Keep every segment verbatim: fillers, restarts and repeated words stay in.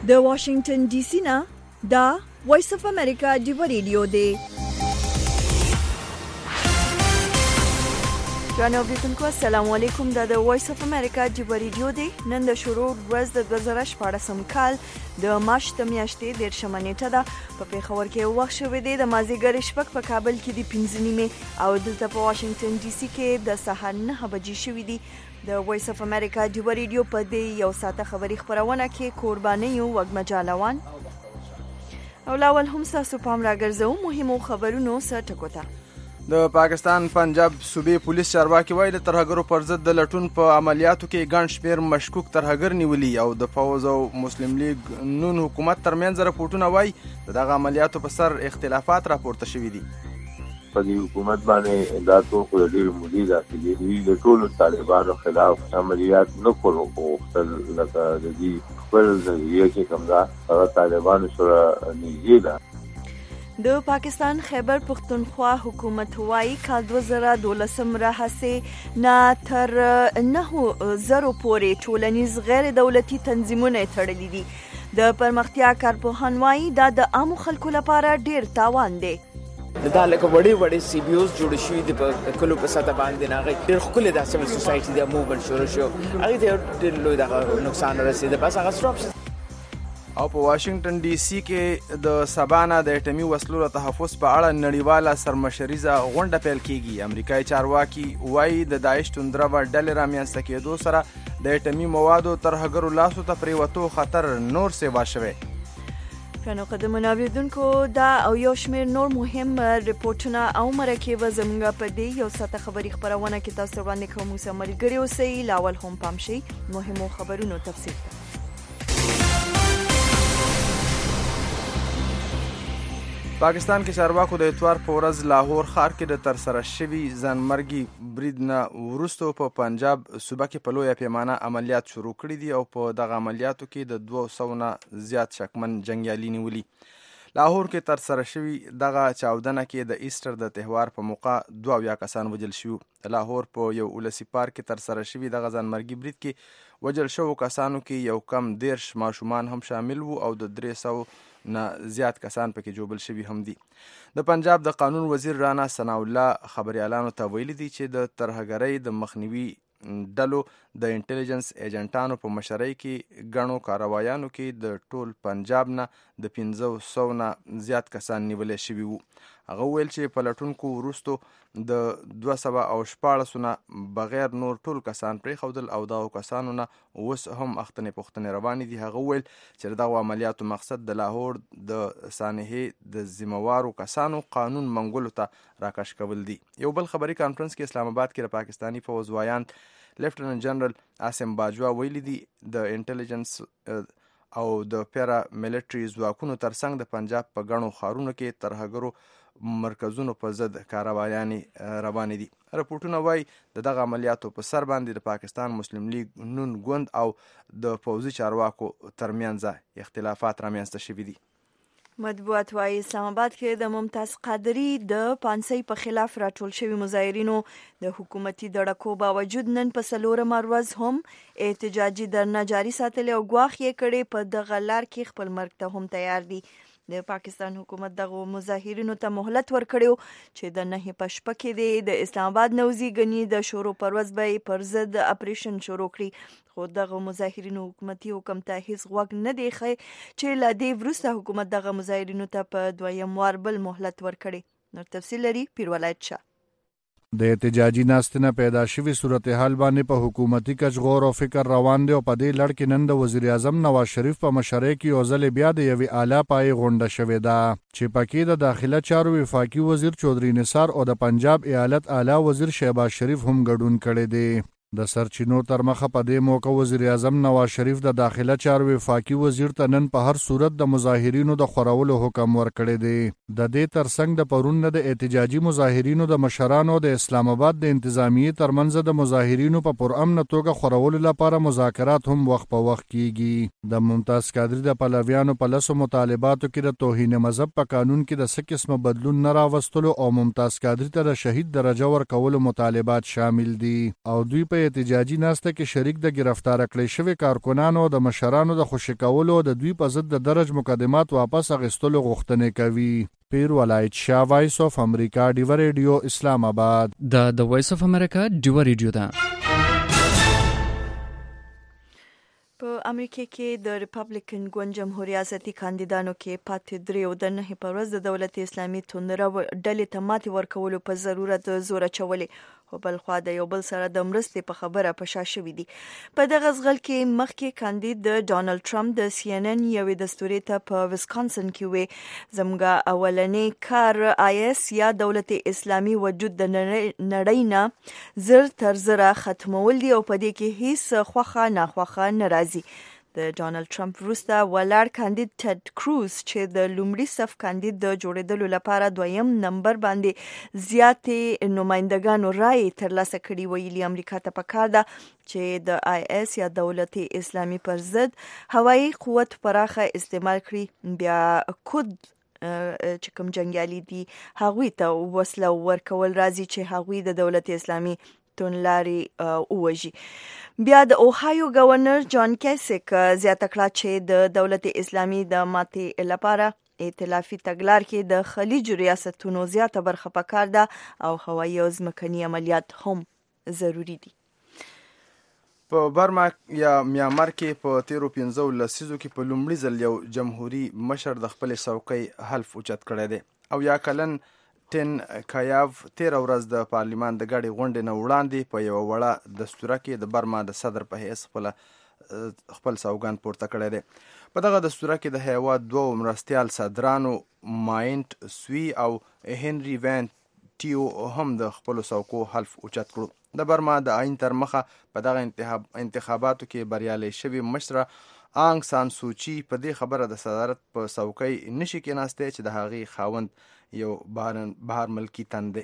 د واشنگټن ډي سي نه دا وایس اف امریکا ډیو ریډیو دی. جناب اوریدونکو السلام علیکم. دا د وایس اف امریکا ډیو ریډیو دی. نن د شروع ورځ د دوه زره شپاړسم کال د مارچ د میاشتې دېرشمه نیټه ده. په پېښور کې وخت شوی دی د مازدیګر شپږ، په کابل کې د پنځه نیمې او دلته په واشنگټن ډي سي کې د سهار نهه بجې شوي دي. د وایس اف امریکا ډیو ریډیو په دې یو ساعته خبري خپرونه کې قرباني او وګمجالوان او لاول هم تاسو پام راګرځو مهمو خبرونو سره ټکو ته. د پاکستان پنجاب صوبې پولیس چارواکي وایي د ترهګرو پر ضد د لټون په عملیاتو کې ګڼ شمېر مشکوک ترهګر نیولي او د فوز او مسلم لیگ نون حکومت ترمنځ رپورټونه وایي د دغه عملیاتو په سر اختلافات راپورته شوي دي. په دې حکومت باندې دا ټول خو ډېر ملي داخلي دي د ټولو طالبانو خلاف عملیات نه کولو غوښتل لکه د دې خپل ځایه کې کوم دا هغه طالبانو سره نږدې ده. د پاکستان خیبر پختونخوا حکومت وایي کال دوه زره دولسم راهیسې نه تر نهو زرو پورې ټولنیز غیر دولتي تنظیمونه تړلي دي. د پرمختیا کارپوهان وایي دا د عامو خلکو لپاره ډیر تاوان دی. دا لکه وړي وړي سی بي اوز جوړ شوي دي په کلو په سطح باندې نه غي ډېر ښکلي د سیول سوسایټي د موومنټ شروع شو هغه ډېر لوی د نقصان رسیده بس هغه سټاپ. او په واشنگټن ډي سي کې د سبانا د اټومي وسلو تحفظ په اړه نړیواله سرمشریزه غونډه پیل کیږي. امریکایي چارواکي وایي د داعش توندروه ډلې رامنځته کېدو سره د اټومي موادو ترهګرو لاسو ته پریوتو خطر نور سیوا شوی. پرانو قدمونه اوریدونکو دا او یو شمېر نور مهم رپورټونه او مرکې به زموږ په دې یو ساعته خبري خپرونه کې تاسو وړاندې کوو. موږ سره ملګري اوسئ. لاول هم پام شئ مهمو خبرونو تفصیل ته. پاکستان کې چارواکو د اتوار په ورځ لاهور ښار کې د ترسره شوي ځانمرګي برید نه وروسته په پنجاب صوبه کې په لویه پیمانه عملیات شروع کړي دي او په دغه عملیاتو کې د دوه سوو نه زیات شکمن جنګیالي نیولي. لاهور کې ترسره شوي دغه چاودنه کې د ایسټر د تهوار په موقع دوه اویا کسان وژل شوي. لاهور په یو ولسي پارک کې ترسره شوي دغه ځانمرګي برید کې وژل شوو کسانو کې یو کم دیرش ماشومان هم شامل وو او د درې سوو نه زیات کسان پکې جوبل شوي هم دي. د پنجاب د قانون وزیر رانا ثناء الله خبريالانو ته ویلي دي چې د ترهګرۍ د مخنیوي ډلو د انټيليجنس ایجنټانو په مشرۍ کې ګڼو کاروایانو کې د ټول پنجاب نه د پنځه سوو نه زیات کسان نیولې شوي وو. هغه ویل چې په لټونکو وروستو د دوه سوه او شپاړسو نه بغیر نور ټول کسان پرېښودل او دغو کسانو نه اوس هم اختنې پوښتنې روانې دي. هغه ویل چې د دغو عملیاتو مقصد د لاهور د سانحې د ذمهوارو کسانو قانون منګولو ته راکش کول دي. یو بل خبري کانفرنس کې اسلام آباد کې د پاکستاني فوز وایان لیفټننټ جنرال عاصم باجوا ویلي دي د انټيليجنس او د پیرا ملټري ځواکونو ترڅنګ د پنجاب په ګڼو ښارونو کې ترهګرو مرکزونو په ضد کاروایانې روانې دي. رپورټونه وایي د دغه عملیاتو په سر باندې د پاکستان مسلم لیگ نون ګوند او د پوځي چارواکو ترمنځ اختلافات رامنځته شوي دي. مطبوعات وايي اسلام آباد کې د ممتاز قادری د پانسۍ په خلاف راټول شوي مظاهرینو د حکومتي دړکو باوجود نن په څلورمه ورځ هم احتجاجي درنه جاري ساتلې او ګواښ یې کړی په دغه لار کې خپل مرګ ته هم تیار دي. د پاکستان حکومت دغه مظاهرینو ته مهلت ورکړیو چې د نهې په شپه کې دی د اسلام آباد نوزي غني د شروع پر ورځ به پر ضد اپریشن شروع کړي. خو دغه مظاهرینو حکومتي حکم ته هیڅ غوږ نه دی ښی چې له دې وروسته حکومت دغه مظاهرینو ته په دویم وار بل مهلت ورکړي. نور تفصیل لري پیرولایت شاه. د احتجاجي ناستنه پیدا شوی صورتحال باندې په حکومتي کچ غور او فکر روان دی او په دې لړ کې نن د وزیر اعظم نواز شریف په مشرۍ کې یو ځل بیا د یوې اعلی پای غونډه شوې ده چې پکې د داخله چارو وفاقي وزیر چودري نثار او د پنجاب ایالت اعلی وزیر شهباز شریف هم ګډون کړی دی. د سرچینو تر مخه په دې موقع وزیر اعظم نواز شریف د داخله چارو وفاقي وزیر ته نن په هر صورت د مظاهرینو د خورولو حکم ورکړی دی. د دې ترڅنګ د پرون د احتجاجي مظاهرینو د مشرانو د اسلام آباد د انتظامیې ترمنځ د مظاهرینو په پرامن توګه خورولو لپاره مذاکرات هم وخت په وخت کیږي. د ممتاز قادری د پلویانو په لسو مطالباتو کې د توهین مذهب په قانون کې د څه قسمه بدلون نه راوستلو او ممتاز قادری ته د شهید درجه ورکولو مطالبات شامل دي او دوی په په احتجاجي ناسته کې شریک د گرفتار کړی شوی کارکونانو د مشرانو د خوشی کولو د دوی په ضد د درج مقدمات واپس اخیستلو غوښتنې کوي. پیر ولایت شاه، وایس اف امریکا، ډیو ریډیو، اسلام آباد. د د وایس اف امریکا ډیو ریډیو ده. په امریکا کې د ریپبلیکن ګوند جمهوریت ریاستي کاندیدانو کې پاتې دریو د نهي په ورځ د دولت اسلامي توندره ډلې ته ماتې ورکولو په ضرورت زور اچولې، خو بل خوا د یو بل سره د مرستې په خبره په شا شوي دي. په دغه ځغل کې مخکې کاندید د ډانلډ ټرمپ د سی ان ان یوې دستورې ته په ویسکانسن کې وی زموږ اولنی کار آی اس یا دولت اسلامي وجود د نړۍ نه زر تر زره ختمول دي او په دې کې هیڅ خوخه ناخوخه نه راځي. د ډانلډ ټرمپ وروسته ولاړ کاندید ټیډ کروز چې د لومړي صف کاندید د جوړېدلو لپاره دویم نمبر باندې زیاتې نمایندګانو رای ترلاسه کړي، ویلي امریکا ته پکار ده چې د آی اس یا دولت اسلامي پر ضد هوایي قوت پراخه استعمال کړي، بیا کود چې کوم جنګیالي دي هغوی ته وسله ورکول راځي چې هغوی د دولت اسلامي تونلاري اوجي. بیا د اوهایو گورنر جان کیسک زیاته کړه چې د دولت اسلامي د ماتې لپاره ائتلافي تګلار کې د خلیج ریاستونو زیاته برخه پکار ده او هوایي او ځمکني عملیات هم ضروری دي. په برما یا میانمار کې په تیرو پنځو لسیزو کې په لومړي ځل یو جمهوریت مشر د خپل څوکۍ حلف اوچت کړی دی او یا کلن ټین کایاو تیر ورځ د پارلیمان د غړي غونډې نه وړاندې په یو وړه دستوره کې د برما د صدر په حیث خپل خپل سوګند پورته کړی دی. په دغه دستوره کې د هیواد دوه مرستیال صدرانو ماینټ سوی او هنري وین ټیو هم د خپل څوکو حلف اوچت کړو. د برما د آئین تر مخه په دغه انتخاباتو کې بریالي شوی مشره آنګ سان سوچي په دې خبره د صدارت په څوکۍ نشي کېناستی چې د هغې خاوند یو بهر ملکی تن دی.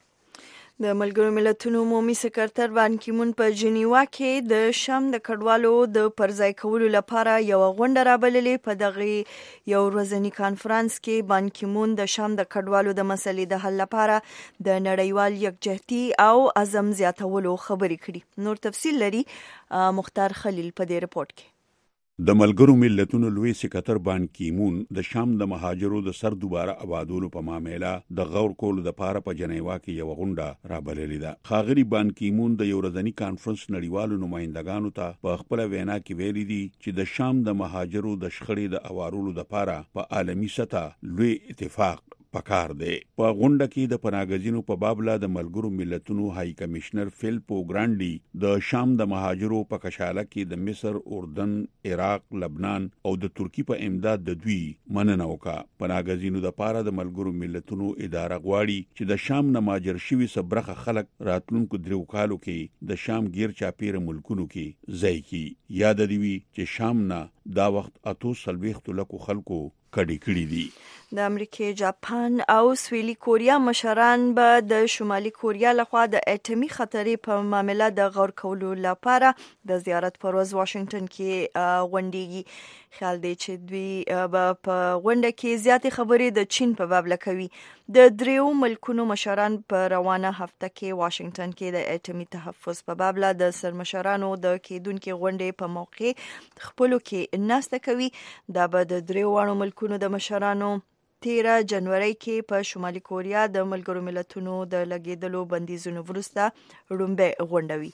د ملګرو ملتونو عمومي سکرتر بان کی مون په جنیوا کې د شام د کډوالو د پرځای کولو لپاره یو غونډه رابللې. په دغه یو ورځنی کانفرنس کې بان کی مون د شام د کډوالو د مسلې د حل لپاره د نړیوال یکجهتي او عزم زیاتولو خبرې کړي. نور تفصیل لري مختار خلیل په دې رپورت کې. د ملګرو ملتونو لوی سکرتر بان کی مون د شام د مهاجرو د سر دوباره آبادولو په معاملې د غور کولو د پاره په جنیوا کې یو غونډه رابللې ده. ښاغلي بان کی مون د یو ورځنی کانفرنس نړیوالو نمائندګانو ته په خپل وینا کې ویلي دي چې د شام د مهاجرو د شخړې د اوارولو د پاره په عالمي سطح لوی اتفاق پکار دی. په غونډه کې د پناهګزینو په بابله د ملګرو ملتونو هاي کمشنر فیلپو ګرانډي د شام د مهاجرو په کشاله کې د مصر، اردن، عراق، لبنان او د ترکی په امداد د دوی مننه وکړه. پناهګزینو د پاره د ملګرو ملتونو اداره غواړي چې د شام نه مهاجر شوي سبرخه خلک راتلونکو درو کالو کې د شام غیر چاپیره ملکونو کې ځای کی. یاد دی وی چې شام نه دا وخت اتو سلويخت لکو خلکو کډی کړی دي. د امریکای، جاپان او سویلي کوریا مشران به د شمالي کوریا لخوا د اټومي خطرې په معاملې د غور کولو لپاره د زیارت پر ورځ واشنگټن کې غونډيږي. خیال دی چې دوی به په غونډه کې زیاتې خبرې د چین په باب لکوي. د دریو ملکونو مشران په روانه هفته کې واشنگټن کې د اټومي تحفظ په باب له د سرمشرانو د کېدونکو غونډې په موقع خپلو کې ناسته کوي. دا به د دریو وړو ملکونو د مشرانو تیرا جنوري کې په شمالي کوریا د ملګرو ملتونو د لګیدلو بندیزونو وروسته رومبه غونډوي.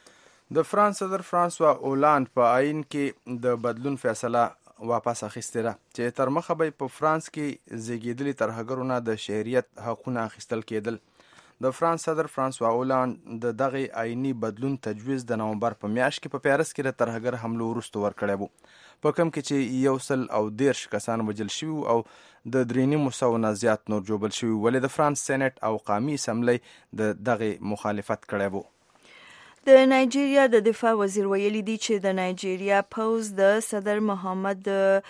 د فرانس صدر فرانسوا اولاند په آئین کې د بدلون فیصله واپس اخیستې ده چې تر مخه به په فرانس کې زیږیدلي ترهګرو نه د شهریت حقونه اخیستل کېدل. د فرانس صدر فرانسوا اولاند د دغه آئینی بدلون تجویز د نومبر په میاشت کې په پیرس کې د ترهګر حملو وروسته ورکړی وو، په کوم کې چې یو سل او دیرش کسان وژل شوي او د درې نیمو سوو نه زیات نور ژوبل شوي، ولې د فرانس سېنټ او قامي اسمبلی د دغه مخالفت کړی وو. د نایجیریا د دفاع وزیر ویلي دی چې د نایجیریا پوز د صدر محمد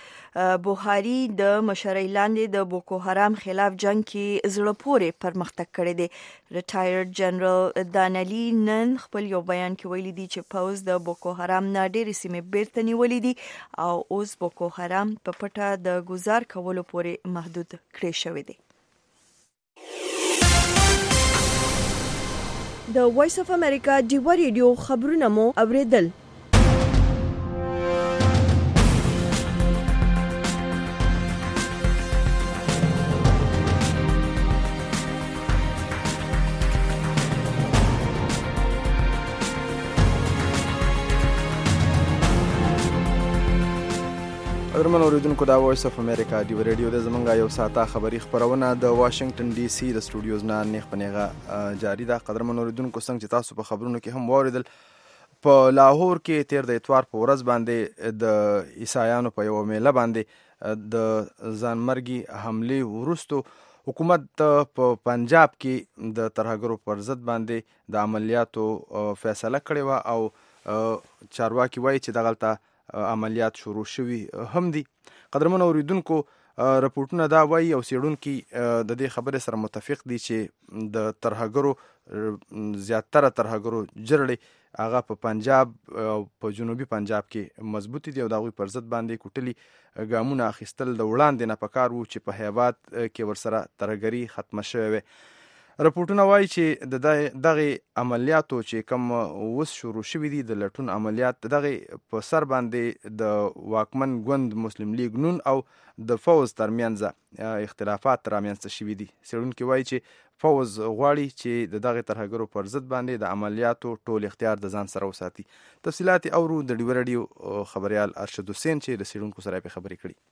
بوهاری د مشرۍ لاندې د بوکو حرام خلاف جنگ کې زړه پورې پرمختګ کړی دی. ریټایرډ جنرال دانلی نن خپل یو بیان کې ویلي دی چې پوز د بوکو حرام نه ډېرې سیمې بیرته نیولې دي او اوس بوکو حرام په پټه د ګزار کولو پورې محدود کړی شوی دی. د وایس اف امریکا ډیوا ریډیو خبرونه مو اوریدل. درمن اوریدونکو دا وایس اف امریکا ډیو ریډیو د زمونږه یو ساعته خبری خبرونه د واشنگټن ډي سي د سټوډیوز نه نیغ پنیغه جاری ده. قدرمن اوریدونکو څنګه چې تاسو په خبرونو کې هم واوریدل، په لاهور کې تیر د اتوار په ورځ باندې د عیسایانو په یو میله باندې د ځانمرګي حمله ورستو حکومت په پنجاب کې د ترهګرو پر ضد باندې د عملیاتو فیصله کړې و او چارواکي وایي چې دغلته عملیات شروع شوي هم دي. قدرمن اوریدونکو رپورټونه دا وایي او څېړونکي د دې خبرې سره متفق دي چې د ترهګرو زیاتره ترهګرو جرړې هغه په پنجاب او په جنوبي پنجاب کې مضبوطي دي او د هغوی پر ضد باندې کوټلي ګامونه اخیستل د وړاندې نه پکار وو چې په هیواد کې ورسره ترهګري ختمه شوې وي. رپورټونه وایي چې د دغه عملیاتو چې کوم اوس شروع شوي دي د لټون عملیات دغه په سر باندې د واکمن ګوند مسلم لیگ نون او د فوز ترمنځ اختلافات رامنځته شوي دي. څېړونکي وایي چې فوز غواړي چې د دغه ترهګرو پر ضد باندې د عملیاتو ټول اختیار د ځان سره وساتي. تفصیلات اورو د ډیو ریډیو خبريال ارشد حسین چې د څېړونکو سره په خبرې کړي.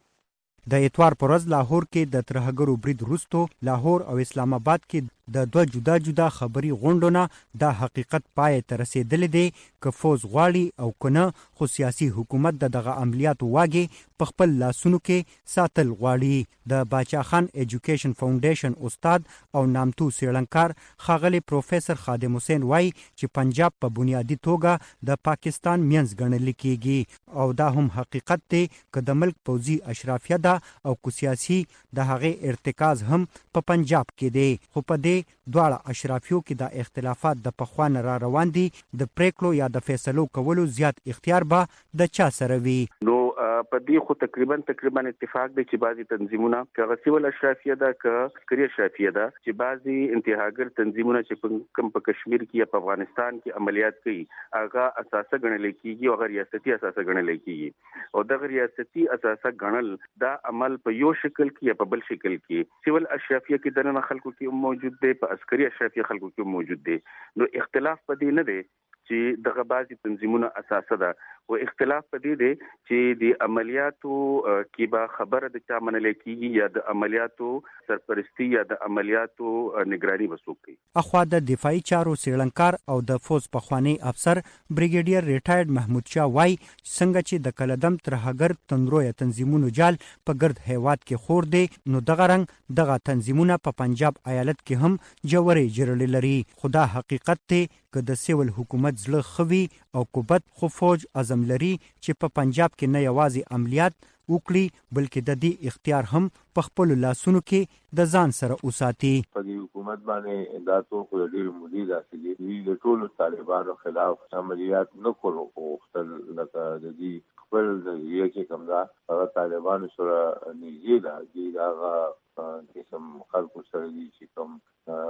د اتوار پر ورځ لاهور کې د ترهګرو برید وروسته لاهور او اسلام آباد کې د دوه جدا جدا خبري غونډونه د حقیقت پای ته رسیدلې دي که فوز غواړي او کنه، خو سیاسي حکومت د دغه عملیاتو واګي په خپل لاسونو کې ساتل غواړي. د باچا خان ایجوکیشن فاونډیشن استاد او نامتو څېړنکار ښاغلی پروفیسور خادم حسین وایي چې پنجاب په بنیادی توګه د پاکستان منځ ګڼل کېږي او دا هم حقیقت دی که د ملک پوځي اشرافیه ده او کو سیاسي د هغې ارتکاز هم په پنجاب کې دی. خو په دې دواړه اشرافیو کې د اختلافات د پخوان را روان دي. د پریکړو یا د فیصلو کولو زیات اختیار به د چا سره وي؟ نو په دې خو تقریبا تقریبا اتفاق دی چې بعضي تنظیمونه که سیول اشرافیه ده که عسکري اشرافیه ده چې بعضي انتهاګر تنظیمونه چې کوم په کشمیر کې یا په افغانستان کې عملیات کوي هغه اساسه ګڼل کېږي او ریاستي اساسه ګڼل کېږي او د ریاستي اساسه ګڼل دا عمل په یو شکل کې یا په بل شکل کې سیول اشرافیه کې دنه خلکو کې موجود دی، په عسکري اشرافیه خلکو کې موجود دی. نو اختلاف په دې نه دی چې دغه بعضي تنظیمونه اساسه ده او اختلاف په دې دی چې د عملیاتو کې به خبره د چا منل کېږي یا د عملیاتو سرپرستی یا د عملیاتو نگرانی وسوک کوي. اخوا د دفاعي چارو څېړنکار او د فوز پخوانی افسر بریګیډیر ریټایرډ محمود شاه وایي څنګه چې د کلدم ترهګر تندرویه تنظیمونو جال په ګرد هیواد کې خور دی، نو دغه رنګ دغه تنظیمونه په پنجاب ایالت کې هم جوړې جرړې لري. خدا حقیقت دی که د سیول حکومت زړه خوي او کوبت خو فوج عزم لري چې په پنجاب کې نه یوازې عملیات وکړي بلکې د دې اختیار هم په خپل لاسونو کې د ځان سره وساتي. په دې حکومت باندې دا ټول خو ډېر مودي داسې دي د ټولو طالبانو خلاف عملیات نه کولو غوښتل لکه د دې خپل ځای کې کوم دا هغه طالبانو سره نږدې ده چې هغه قسم خلکو سره دي چې کوم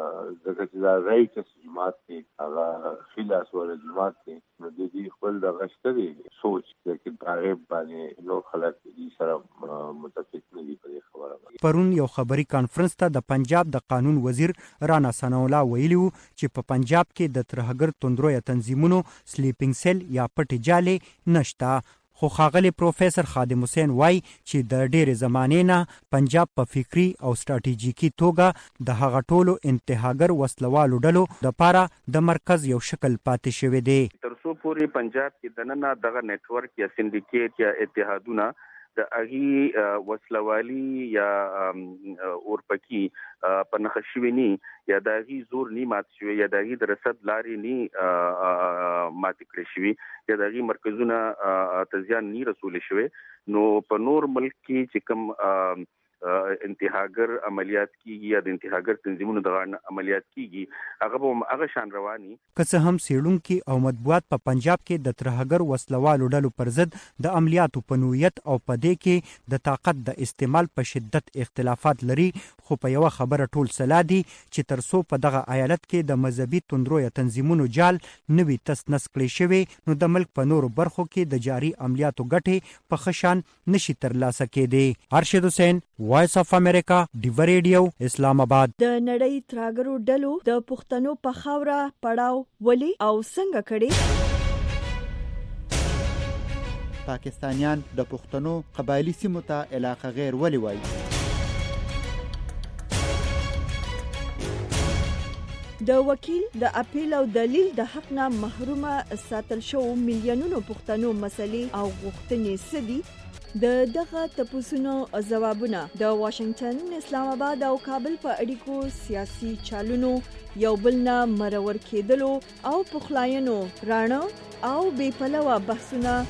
ځکه چې دا رای چې جماعت کې هغه خلاص ولا جماعت کې نو د دې خپل د غشتري سوچ چې هغه باندې نو خلک دې سره متفق نه دي په خبره. پرون یو خبري کانفرنس ته د پنجاب د قانون وزیر رانا ثنا الله ویلي چې په پنجاب کې د ترهګر توندرویه تنظیمونو سلیپینګ سیل یا پټ جالې نشته. خو ښاغلی پروفیسور خادم حسین وایي چې د ډېرې زمانې نه پنجاب په فکري او ستراتیژیکي توګه د هغه ټولو انتهاګر وسلوالو ډلو دپاره د مرکز یو شکل پاتې شوی دی. تر څو پورې پنجاب کې دننه دغه نیټورک یا سندیکیټ یا اتحادونه د اغي وسلوالي یا اورپکی په نخښ شوی ني یا د اغي زور ني مات شوی یا د اغي د رسد لاري ني مات کړی شوی یا د اغي مرکزونه تزيان ني رسول شوی. نو په نور ملک کې چې کوم انتهاګر عملیات کیږي یا د انتهاګر تنظیمونو دغه عملیات کیږي هغه به هغه شان رواني. که څه هم څېړونکي او مطبوعات په پنجاب کې د ترهګر وسلوالو ډلو پر ضد د عملیاتو په نوعیت او په دې کې د طاقت د استعمال په شدت اختلافات لري، خو په یوه خبره ټول سلا دي چې تر څو په دغه ایالت کې د مذهبي توندرویه تنظیمونو جال نوي تس نس کړی شوی، نو د ملک په نورو برخو کې د جاري عملیاتو ګټې په ښه شان نشي ترلاسه کېدی. ارشد حسین، وایس اف امریکا، ډیو ریډیو، اسلام آباد. د نړۍ ترهګرو ډلو د پښتنو په خاوره پړاو ولي او څنګه کړي؟ پاکستانیان د پښتنو قبایلی سیمو ته علاقه غیر ولي وایي؟ د وکیل د اپیل او دلیل د حق نه محرومه ساتل شو میلیونونو پښتنو مسلې او غوښتنې سدي. د دغه تپوسونو ځوابونه د واشنگټن، اسلام آباد او کابل په اړیکو سیاسي چالونو یو بل نه مرور کېدلو او پخلاینو رانه او بې پلوه بحثونه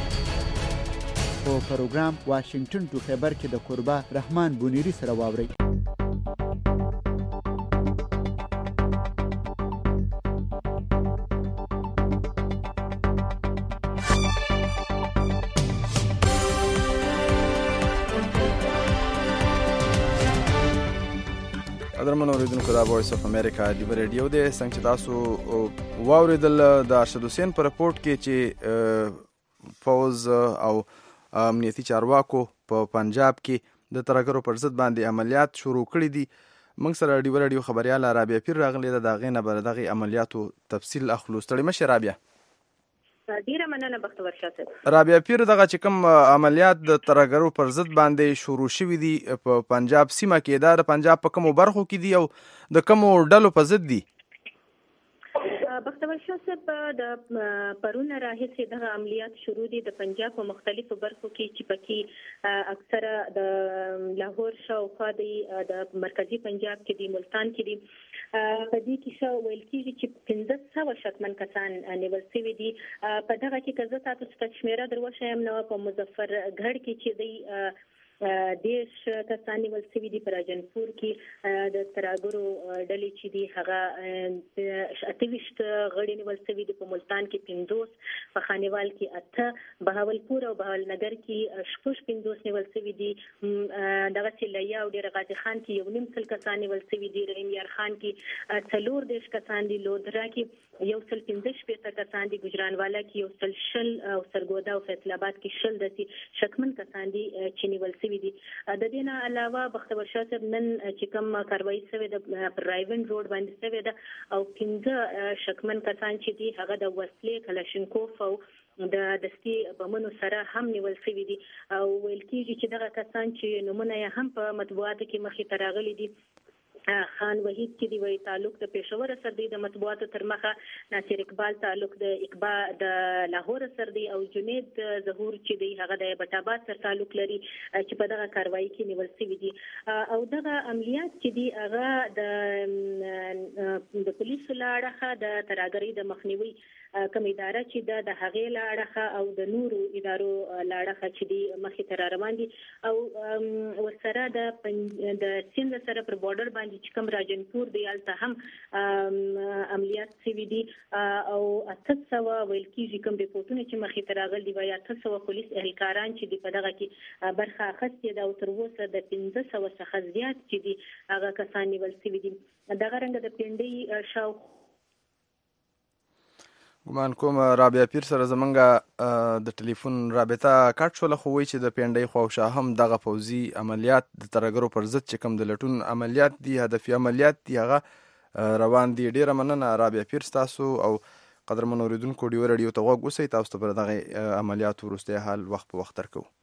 په پروګرام واشنگټن ټو خبر کې د قربا رحمان بونیری سره واوري. قدرمنو اوریدونکو، دا وایس اف امریکا ډیو ریډیو دی. څنګه چې تاسو واوریدل د ارشد حسین په رپورت کې چې فوز او امنیتي چارواکو په پنجاب کې د ترهګرو پر ضد باندې عملیات شروع کړي دي. موږ سره ډیو ریډیو خبريال رابعه پیر راغلی ده، د هغې نه به دغه عملیاتو تفصیل اخلو. ستړي مشې رابعه. ډیره مننه بختور شاه صاحب. رابعه پیر، دغه چې کوم عملیات د ترهګرو پر ضد باندې شروع شوي دي په پنجاب سیمه کې، دا د پنجاب په کومو برخو کې دي او د کومو ډلو په ضد دي؟ بختور شاه صاحب، د پرونه راهیسې دغه عملیات شروع دي د پنجاب په مختلفو برخو کې چې پکې اکثره د لاهور شاوخوا دي، د مرکزي پنجاب کې دي، ملتان کې دي. په دې کې څه ویل کېږي چې پنځه سوه شکمن کسان نیول شوي دي. په دغه کې که زه تاسو ته شمېره در وښیم نو په مظفرګړ کې چې دی دیش کسان نیول شوي دي، په راجنپور کې د ترهګرو ډلې چې دي هغه اته ویشت غړي نیول شوي دي، په ملتان کې پنځوس، په خانیوال کې اته، بهاولپور او بهاولنګر کې شپږ پنځوس نیول شوي دي. دغسې لیا او ډېر غازي خان کې یو نیم سل کسان نیول شوي دي، رحیم یار خان کې څلور دېرش کسان دي، لودرا کې یو سل پنځه شپېته کسان دي، ګجرانوالا کې یو سل شل او سرګودا او فیصل آباد کې شل داسې شکمن کسان دي چې نیول شوي دي. د دې نه علاوه بختور شاه صاحب نن چې کوم کاروایي شوې ده پر رایون روډ باندې شوې ده او پنځه شکمن کسان چې دي هغه د وسلې کلاشینکوف او د دستي بمونو سره هم نیول شوي دي. او ویل کېږي چې دغه کسان چې نومونه یې هم په مطبوعاتو کې مخې ته راغلي دي، خان وحید چې دی وی تعلق د پېښور سره دی، د مطبوعاتو تر مخه ناصر اقبال تعلق د اقبال د لاهور سره دی، او جنید ظهور چې دی هغه د بټاباد سره تعلق لري چې په دغه کاروایی کې نیول شوي دي. او دغه عملیات چې دی هغه د د پولیسو له اړخه د ترهګرۍ د مخنیوي کوم اداره چې ده د هغې له اړخه او د نورو ادارو له اړخه چې دي مخې ته را روان دي. او ورسره د د سیند سره پر بارډر باندې چې کوم راجنپور دی هلته هم عملیات شوي دي، او اته سوه ویل کېږي کوم ریپورټونه چې مخې ته راغلي دي وایي اته سوه پولیس اهلکاران چې دي په دغه کې برخه اخیستې ده، او تر اوسه د پنځه سوه څخه زیات چې دي هغه کسان نیول شوي دي. دغه رنګه د پنډۍ شاوخوا ګمان کوم رابعه پیر سره زمونږ د ټلیفون رابطه کټ شوله، خو وایي چې د پنډۍ خواوشا هم دغه پوځي عملیات د ترهګرو پر ضد چې کوم د لټون عملیات دي، هدفي عملیات دي، هغه روان دي. ډېره مننه رابعه پیر ستاسو، او قدرمنو اورېدونکو ډیو ریډیو ته غوږ اوسئ، تاسو ته پر دغه عملیاتو وروستی حال وخت په وخت درکوو.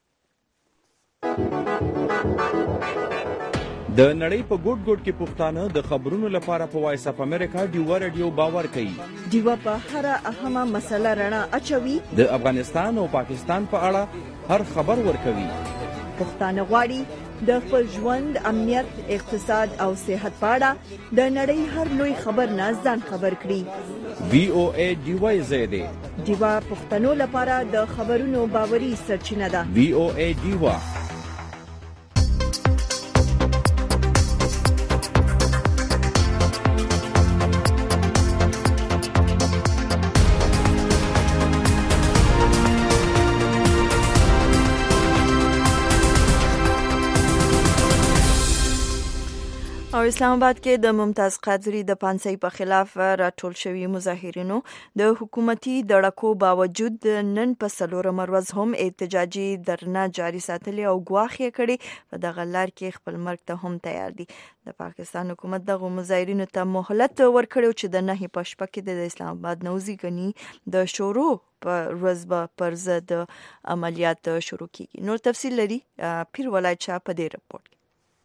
د نړۍ په ګوټ ګوټ کې پښتانه د خبرونو لپاره په وایس اف امریکا ډیو ریډیو باور کوي. ډیو په هر اهمه مسله رڼا اچوي، د افغانستان او پاکستان په اړه هر خبر ورکوي. پښتانه غواړي د خپل ژوند، امنیت، اقتصاد او صحت په اړه د نړۍ هر لوی خبر نه ځان خبر کړي. وی او ای ډیو زیاده ډیو پښتنو لپاره د خبرونو باوري سرچینه ده. وی او ای ډیو او اسلام آباد کې د ممتاز قادری د پانسۍ په خلاف راټول شوي مظاهرینو د حکومتي دړکو باوجود نن په څلورمه ورځ هم احتجاجي درنه جاري ساتلې او ګواښ یې کړی په دغه لار کې خپل مرګ ته هم تیار دي. د پاکستان حکومت دغه مظاهرینو ته مهلت ورکړو چې د نهي په شپه کې د اسلام آباد نوزي غني د شورو په ورځ به پر ضد عملیات شروع کیږي. نور تفصیل لري پیر ولایت شاه په دې رپورټ کې.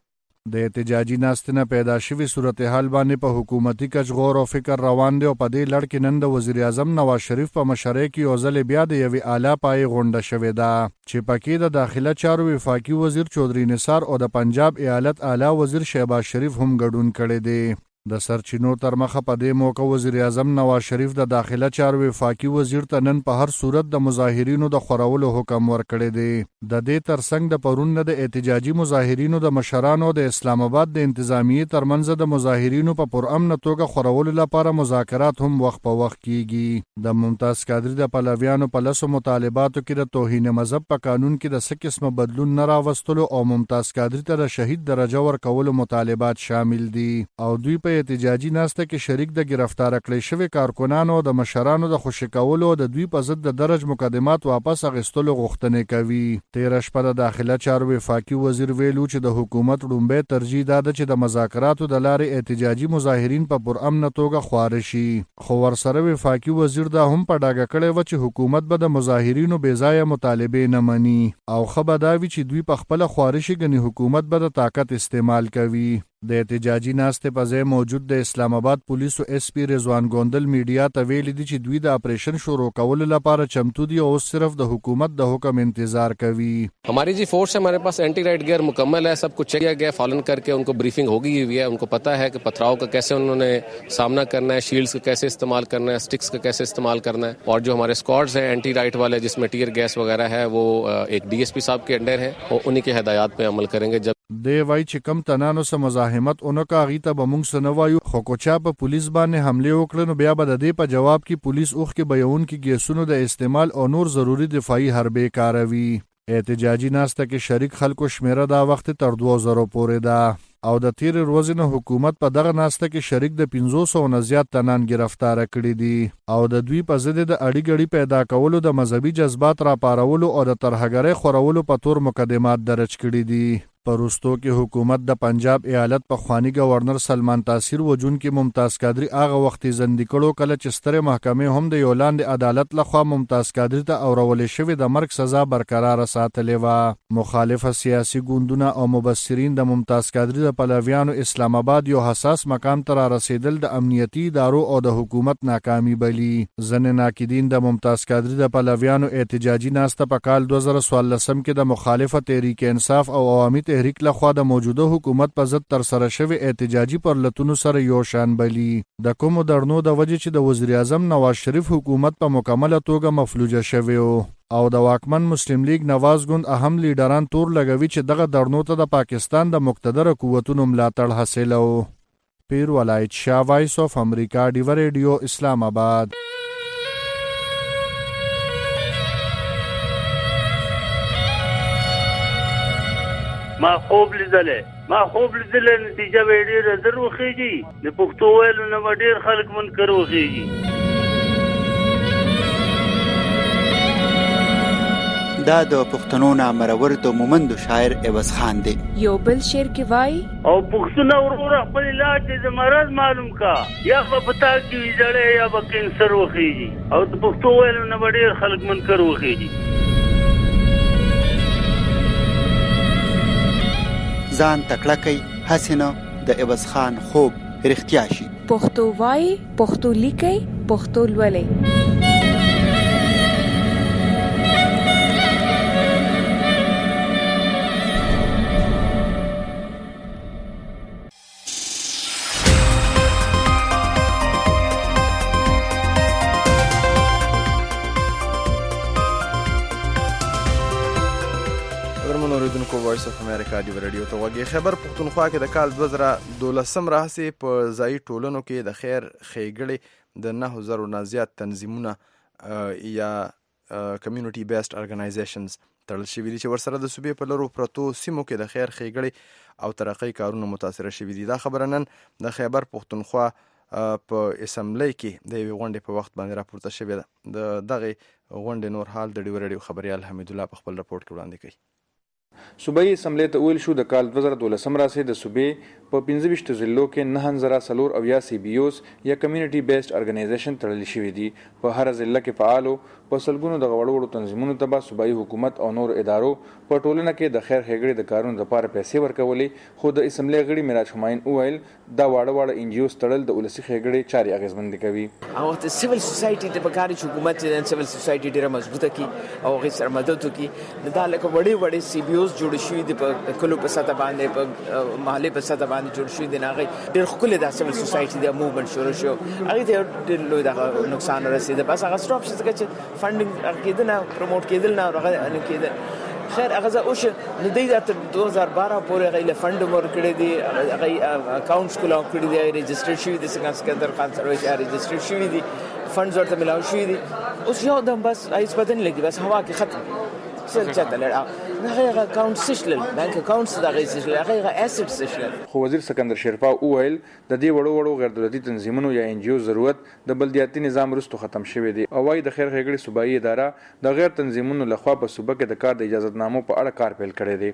د احتجاجي ناستنه پیدا شوی صورتحال باندې په حکومتي کچغور او فکر روان دی او په دې لړ کې نن د وزیر اعظم نواز شریف په مشرۍ کې یو ځل بیا د یوې اعلی پای غونډه شوې ده چې پکې د داخله چارو وفاقي وزیر چودري نثار او د پنجاب ایالت اعلی وزیر شهباز شریف هم ګډون کړی دی. د سرچینو تر مخه په دې موقع وزیر اعظم نواز شریف د داخله چارو وفاقي وزیر ته نن په هر صورت د مظاهرینو د خورولو حکم ورکړی دی. د دې ترڅنګ د پرون د احتجاجي مظاهرینو د مشرانو د اسلام آباد د انتظامیې ترمنځ د مظاهرینو په پرامن توګه خورولو لپاره مذاکرات هم وخت په وخت کیږي. د ممتاز قادری د پلویانو په لسو مطالباتو کې د توهین مذهب په قانون کې د څه قسمه بدلون نه راوستلو او ممتاز قادری ته د شهید درجه ورکولو مطالبات شامل دي او دوی په احتجاجي ناسته کې شریک د گرفتار کړی شوی کارکونانو د مشرانو د خوشی کولو د دوی په ضد د درج مقدمات واپس اخیستلو غوښتنې کوي. تیر شپه د داخله چارو وفاقي وزیر ویلو چې د حکومت لومبه ترجیح ده چې د مذاکراتو د لارې احتجاجي مظاهرین په پرامن توګه خوار شي. خو ورسره وفاقي وزیر دا هم په ډاګه کړی و چې حکومت به د مظاهرینو بې ځایه مطالبې نه مني او ښه به دا وي چې دوی په خپله خوارشي ګنې حکومت به د طاقت استعمال کوي. د احتجاجي ناستې په ځای موجود د اسلام آباد پولیسو ایس پی رضوان ګوندل میډیا ته ویلي دي چې دوی د اپریشن شروع کولو لپاره چمتو دي او صرف د حکومت د حکم انتظار کوي. हमारी जी फोर्स है, हमारे पास एंटी राइट गियर मुकम्मल है, सब कुछ चेक किया गया, फॉलन करके उनको ब्रीफिंग हो गई हुई है. उनको पता है कि पथराव का कैसे उन्होंने सामना करना है, शील्ड्स का कैसे इस्तेमाल करना है, स्टिक्स का कैसे इस्तेमाल करना है. और जो हमारे स्क्वाड्स हैं एंटी राइट वाले जिसमें टीयर गैस वगैरह है वो एक डीएसपी साहब के अंडर है और उन्हीं के हिदायत पे अमल करेंगे. जब دی وای چې کم تنانو سره مزاحمت اونکه هغې ته به موږ څه نه وایو، خو که چا په پولیس باندې حملې وکړه نو بیا به د دې په جواب کې پولیس اوښکې بهیونکي ګیسونو د استعمال او نور ضروري دفاعي حربې کاروي. احتجاجي ناسته کې شریک خلکو شمیره دا وخت تر دوه زرو پورې ده او د تیر ورځې نه حکومت په دغه ناسته کې شریک د پنځو سوو نه زیات تنان گرفتاره کړي دي او د دوی په ضد د اړی ګړي پیدا کولو د مذهبي جذبات راپارولو او د ترهګرۍ خورولو په تور مقدمات درج کړي دي. په وروستو کې حکومت د پنجاب ایالت پخواني گورنر سلمان تاثیر وجونکي ممتاز قادری هغه وخت زندي کړو کله چې سترې محکمې هم د یو لاندې عدالت لخوا ممتاز قادری ته اورولې شوې د مرګ سزا برقراره ساتلې وه. مخالفه سیاسي ګوندونه او مبصرین د ممتاز قادری د پلویانو اسلام آباد یو حساس مقام ته رارسېدل د امنیتي ادارو او د حکومت ناکامي بلي. ځینې ناقدین د ممتاز قادری د پلویانو احتجاجي ناسته په کال دوه زره څوارلسم کې د مخالفه تحریک انصاف او عوامي تحریک لخوا د موجوده حکومت په ضد تر سره شوی احتجاجي پرلتونو سره یو شان بلی. د کومو درنو د وجې چې د وزیر اعظم نواز شریف حکومت په مکمله توګه مفلوجه شوی او د واکمن مسلم لیگ نواز ګوند اهم لیډران تور لګوي چې دغه درنو ته د پاکستان د مقتدر قوتونو ملاتړ حاصلو. پیر ولایت شاه، وایس اف امریکا، ډیو ریډیو، اسلام آباد. ما خوب لیدلې ما خوب لیدلې نتیجه به ډېره زر وخیږي. د پښتو ویلو نه به ډېر خلک منکر وخیږي. دا د پښتنو نامرور د مومندو شاعر عوض خان دی. یو بل شعر کې وای او پښتون ورور خپل علاج د مرض معلوم کا، یا په پتا کې ویځړې یا به کینسر وخیږي. او د پښتو ویلو نه به ډېر خلک منکر وخیږي. ځان تکړه کوي هسې نه د عوض خان خوب رښتیا شي. پښتو وای، پښتو لیکي، پښتو لولي. وایس اف امریکا ډیو ریډیو ته وګورئ. خیبر پښتونخوا کې د کال دوه زره دولسم راهیسې په ځایي ټولنو کې د خیر ښېګړې د نهو زرو نه زیات تنظیمونه یا کمیونټي بیسډ ارګنایزیشنز تړل شوي دي چې ورسره د صوبې په لرو پرتو سیمو کې د خیر ښېګړې او ترقۍ کارونه متاثره شوي دي. دا خبره نن د خیبر پښتونخوا په اسمبلی کې د یوې غونډې په وخت باندې راپورته شوې ده. د دغې غونډې نور حال د ډیو رادیو خبریال حمید الله په خپل رپورټ کې وړاندې کوي. صوبایي اسمبلی ته ویل شو د کال دوه زره دولسم راځي د صوبې په پنځه ویشت ضلعو کې نهه زره څلور اویا سی بي اوز یا کمیونټي بیسډ ارګنایزیشن تړل شوي دي. په هر ضلع کې فعالو په سلګونو د وړو وړو تنظیمونو ته به صوبایي حکومت او نور ادارو په ټولنه کې د خیر ښېګړې د کارونو لپاره پیسې ورکولې، خو د اسمبلی غړي معراج همایون وویل دا واړه واړه ان جی اوز تړل د ولسي ښېګړې چارې اغېزمنې کوي. او د سیول سوسایټي د پکاري حکومت د سیول سوسایټي ډیره مضبوطه کی او غي سره مدد وکي. دا لکه وړي وړي سی بي اوز جوړ شوي دي په کلو په ساته باندې په محلي په ساته باندې جوړ شوي دي. هغه ډېر ښکلي د سیول سوسایټي د موومنټ شروع شو. هغه ته ډېر لوی د نقصان رسېده، بس هغه سټاپ شي چې فنډینګ کېدل نه پروموټ کېدل نه هغه نه کېدل. خیر هغه اوس نو دی د دوه هزار بارہ پورې غیله فند مور کړی دی، هغه اکاونټس کولاو کړی دی، ريجستر شوی دی، څنګه سکندر خان سروي ريجستر شوی دی، فندز ورته ملاو شوی دی. اوس یو دم بس هیڅ بدن لګي، بس هوا کې ختم څه چاته لړ هغه اکاونټ سشل بانک اکاونټس دغه سشل هغه اسټ سشل. خو وزیر سکندر شیرپا وویل د دې وړو وړو غیر دولتي تنظیمونو یا ان جی او ضرورت د بلدیاتي نظام وروسته ختم شوی دی او وايي د خیر ښېګړې صوبایي اداره د غیر تنظیمونو لخوا په صوبه کې د کار د اجازهنامو په اړه کار پیل کړی دی.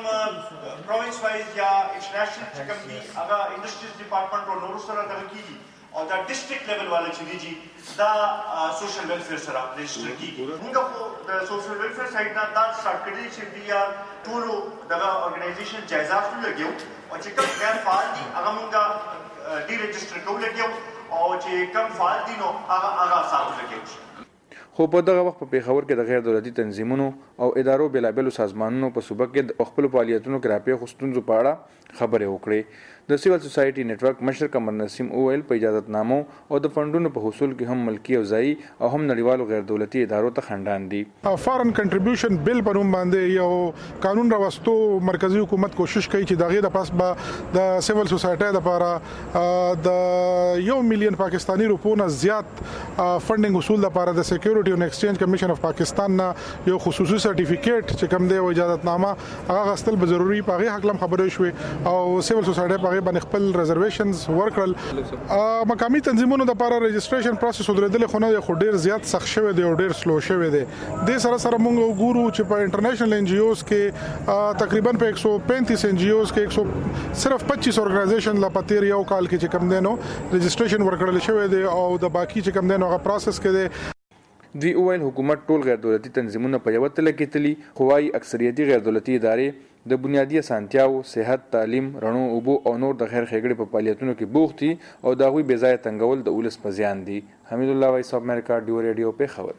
کوم پروینس وایز یا انټرنیشنل چې کوم دي هغه انډستریز ډپارټمنټ او نور سره دغه کیږي او دا ډیسټریکټ لیول والا چې دي دا سوشل ویلفیر سره ريجستر کیږي. موږ خو د سوشل ویلفیر سایډ نه دا سٹارټ کړی چې بیا ټولو دغه ارګنایزیشن جایزه اخلو لګیو او چې کوم غیر فعال دي هغه موږ ډی ريجستر کوو لګیو او چې کوم فعال دي نو هغه هغه ساتو لګیو. خو په دغه وخت په پیښور کې د غیر دولتي تنظیمونو او ادارو بېلابېلو سازمانونو په صوبه کې د خپلو فعالیتونو کې راپېښو ستونزو په اړه خبرې وکړې. د سیول سوسایټي نیټورک مشر قمر نسیم وویل په اجازهنامو او د فندونو په حصول کې هم ملکي او ځایي او هم نړیوالو غیر دولتي ادارو ته خنډان دي. فارن کنټریبیوشن بل په نوم باندې یو قانون راوستو مرکزی حکومت کوشش کوي چې دغه د پاس به د سیول سوسایټي لپاره د یو میلیون پاکستانی روپو نه زیات فندینګ حصول لپاره د سکیورټي او ایکسچینج کمیشن اف پاکستان نه یو خصوصي سرټیفیکیټ چې کوم دی او اجازهنامه هغه غستل به ضروري په هغه حق لم خبرې شوې او سیول سوسایټي په باندې خپل ریزرویشنز ورکړل. مقامي تنظیمونو د لپاره ريجستریشن پروسس ودرېدل خو نه خو ډیر زیات سخت شوی دی او ډیر سلو شوی دی. د سره سره موږ وګورو چې په انټرنیشنل ان جی اوز کې تقریبا په ایک سو پینتیس ان جی اوز کې ایک سو صرف پچیس ارګنایزیشن لا پتیر یو کال کې چې کم دینو ريجستریشن ورکړل شوی دی او د باقی چې کم دینو هغه پروسس کې دی. دوی وویل حکومت ټول غیر دولتي تنظیمونه په یوه تله کې تلي، خو وايي اکثریتي غیر دولتي ادارې د بنیادي اسانتیاو، صحت، تعلیم، رڼو اوبو او نور د خیر ښېګړې په فعالیتونو کې بوخت دي او د هغوی بې ځایه تنګول د ولس په زیان دي. حمید الله وایس اف امریکا ډیو ریډیو پیښور.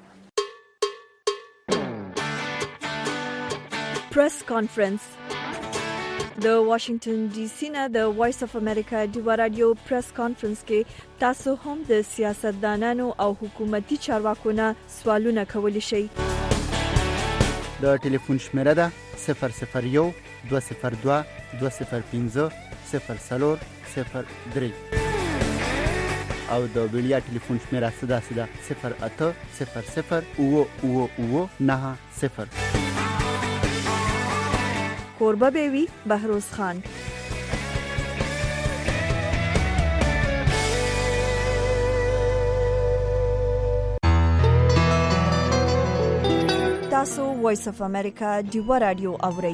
پریس کانفرنس د واشنگټن ډي سي نه د وایس اف امریکا ډیو رادیو پریس کانفرنس کې تاسو هم د سیاستدانانو او حکومتي چارواکو نه سوالونه کولی شئ. د ټلیفون شمیره ده صفر صفر یو دوه صفر دوه دوه صفر پنځه صفر څلور صفر درې او د ویډیا ټلیفون شمیره ساده ساده صفر اته صفر صفر اوه اوه اوه نه صفر. کوربه بیوی بهروز خان. تاسو وایس اف امریکا ډیو رادیو اورئ.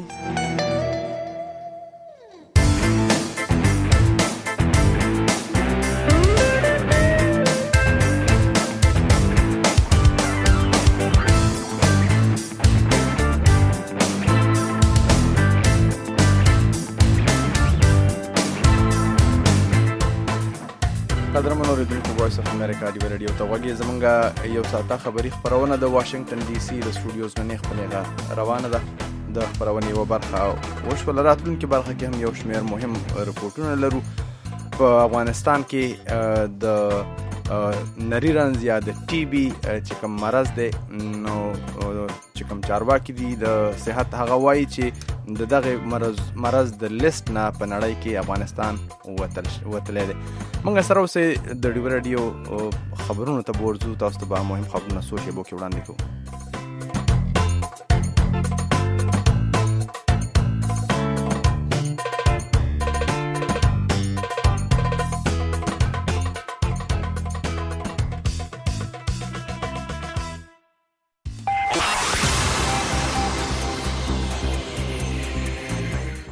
قدرمنو اوریدونکو وایس اف امریکا ډیو رادیو ته غوږی زمونږ یو ساعته خبری خبرونه د واشنگټن ډي سي د سټوډیوز نه خپلېږه روانه ده. د خبرونې یو برخه وشول، راتلونکي برخه کې هم یو شمېر مهم رپورټونه لرو. په افغانستان کې د نری رنځ یا د ټي بي چې کوم مرض دی نو چې کوم چارواکي دي د صحت هغه وایي چې د دغه مرض مرض د لیست نه په نړۍ کې افغانستان وتلی دی. موږ سره اوسئ د ډیو رادیو خبرونو ته ورځو، تاسو ته به مهم خبرونه څو شیبو کې وړاندې کوو.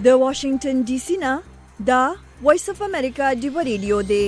د واشنگټن ډي سي نه دا وایس اف امریکا ډیو ریډیو دی.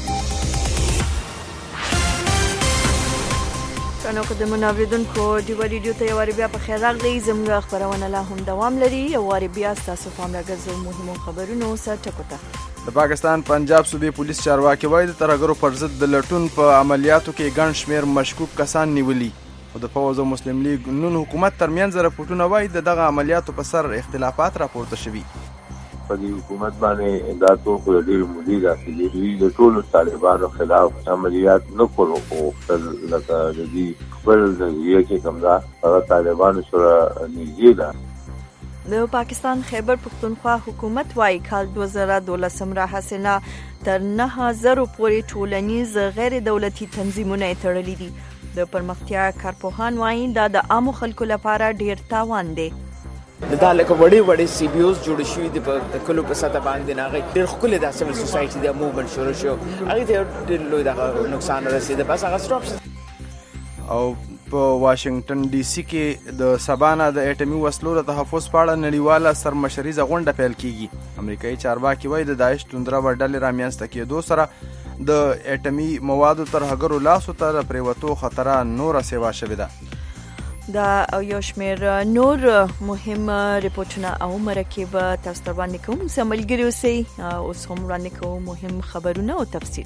کانو قدمونه اوریدونکو ډیو ریډیو ته یو واری بیا په خیر راغلی. زموږ خبرونه لا هم دوام لري. یو واری بیا تاسو پام راګرځو مهمو خبرونو سره ټکوته. د پاکستان پنجاب صوبې پولیس چارواکي وایي د ترهګرو پر ضد د لټون په عملیاتو کې ګڼ شمېر مشکوک کسان نیولي او د پوځ او مسلم لیگ نون حکومت ترمنځ رپورټونه وایي د دغه عملیاتو په سر اختلافات راپورته شوي. په دې حکومت باندې دا ټول ډېر ملي داخلي دي د ټولو طالبانو خلاف عملیات نه کولو او لکه د دې خپل ځای کې کوم دا هغه طالبانو سره نږدې ده. د پاکستان خیبر پختونخوا حکومت وايي کال دوه زره دولسم راهیسې نه تر نه زره پورې ټولنیز غیر دولتي تنظیمونه تړلي دي. د پرمختیا کارپوهان وايي دا د عامو خلکو لپاره ډیر تاوان دی. دا لکه وړي وړي سی بي اوز جوړ شوي دي په کلو په سطح باندې نه هغه ډېر ښکلي د سیول سوسایټي د موومنټ شروع شو هغه ته ډېر لوی دغه نقصان رسېده بس هغه سټاپ. او په واشنگټن ډي سي کې د سبانا د اټومي وسلو د تحفظ په اړه نړیواله سرمشریزه غونډه پیل کیږي. امریکایي چارواکي وایي د داعش توندره ډلې رامنځته کېدو سره د اټومي موادو ترهګرو لاسو ته د پریوتو خطره نوره سیوا شوې ده. دا یو شمېر نور مهم ریپورټونه او مرکب تاسو ته وړاندې کوم. سملګری اوسئ. اوس هم وړاندې کوم مهم خبرونه او تفصیل.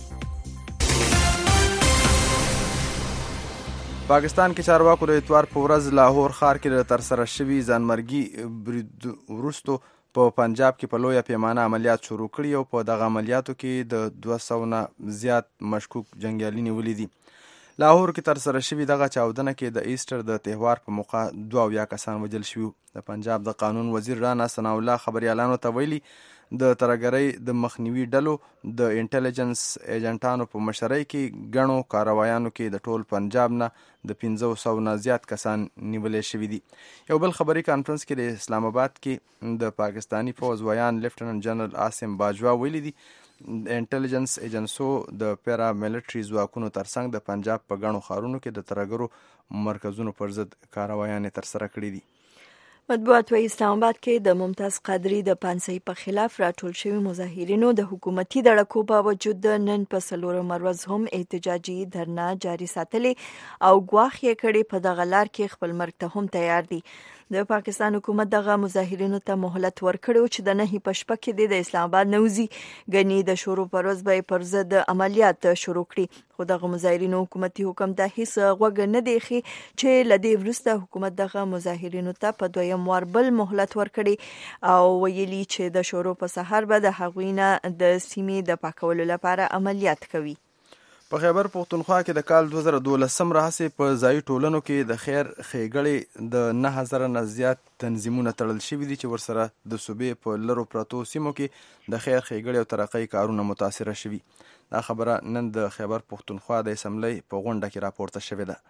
پاکستان کې چارواکو د اتوار په ورځ لاهور ښار کې د ترسره شوي ځانمرګي برید وروستو په پنجاب کې په لویه پیمانه عملیات شروع کړي او په دغه عملیاتو کې د دوه سوه نه زیات مشکوک جنګیالي نیولي دي. لاهور کې ترسره شوي دغه چاودنه کې د ایسټر د تهوار په موقع دوه اویا کسان وژل شوي. د پنجاب د قانون وزیر رانا ثناء الله خبریالانو ته ویلي د ترهګرۍ د مخنیوي ډلو د انټلیجنس ایجنټانو په مشرۍ کې ګڼو کاروایانو کې د ټول پنجاب نه د پنځه سوه نه زیات کسان نیولې شوي دي. یو بل خبري کانفرنس کې د اسلام آباد کې د پاکستانی فوز ویان لیفټننټ جنرال عاصم باجوا ویلي دي د انټلیجنس ایجنسو د پیرا ملټري ځواکونو ترڅنګ د پنجاب په ګڼو ښارونو کې د ترهګرو مرکزونو پر ضد کاروایانې ترسره کړي دي. مطبوعات وايي اسلام آباد کې د ممتاز قادری د پانسۍ په خلاف راټول شوي مظاهرینو د حکومتي دړکو باوجود نن په څلورم ورځ هم احتجاجي دھرنا جاري ساتلې او ګواښ یې کړی په دغه لار کې خپل مرګ ته هم تیار دي. د پاکستان حکومت دغه مظاهرینو ته مهلت ورکړو چې د نهي په شپه کې د اسلام آباد نوزي غني د شروع پر ورځ به پر ضد عملیات شروع کړي. خو دغه مظاهرینو حکومتي حکم ته هیڅ غوږ نه دی خي چې لدی وروسته حکومت دغه مظاهرینو ته په دویم وار بل مهلت ورکړي او ویلي چې د شروع په سحر به د هغوی نه د سیمې د پاکولو لپاره عملیات کوي. په خیبر پختونخوا کې د کال دوه زره دولسم راهیسې په ځایي ټولنو کې د خیر ښېګړې د نه زره نه زیات تنظیمونه تړل شوي دي چې ورسره د صوبې په لرو پرتو سیمو کې د خیر ښېګړې او ترقۍ کارونه متاثره شوي. دا خبره نن د خیبر پختونخوا د اسمبلی په غونډه کې راپورته شوې ده.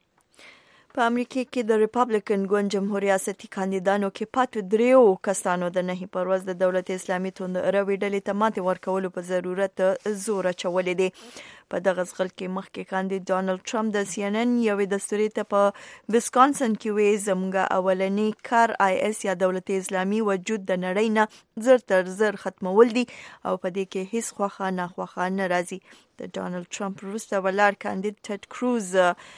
په امریکا کې د ریپابلیکن ګوند جمهور ریاستي کاندیدانو کې پاتې دریو کسانو د نهي پر ورځ د دولت اسلامي توندروي ډلې ته ماتې ورکولو په ضرورت زور اچولی دی. په دغه ځغل کې مخکې کاندید ډانلډ ټرمپ د سی ان ان یوې دستوري ته په ویسکانسن کې وی زموږ اولنی کار آی اس یا دولت اسلامي وجود د نړۍ نه زر تر زر ختمول دي او په دې کې هیڅ خوخه نه خوخه نه راځي. د ډانلډ ټرمپ وروسته ولاړ کاندید ټیډ کروز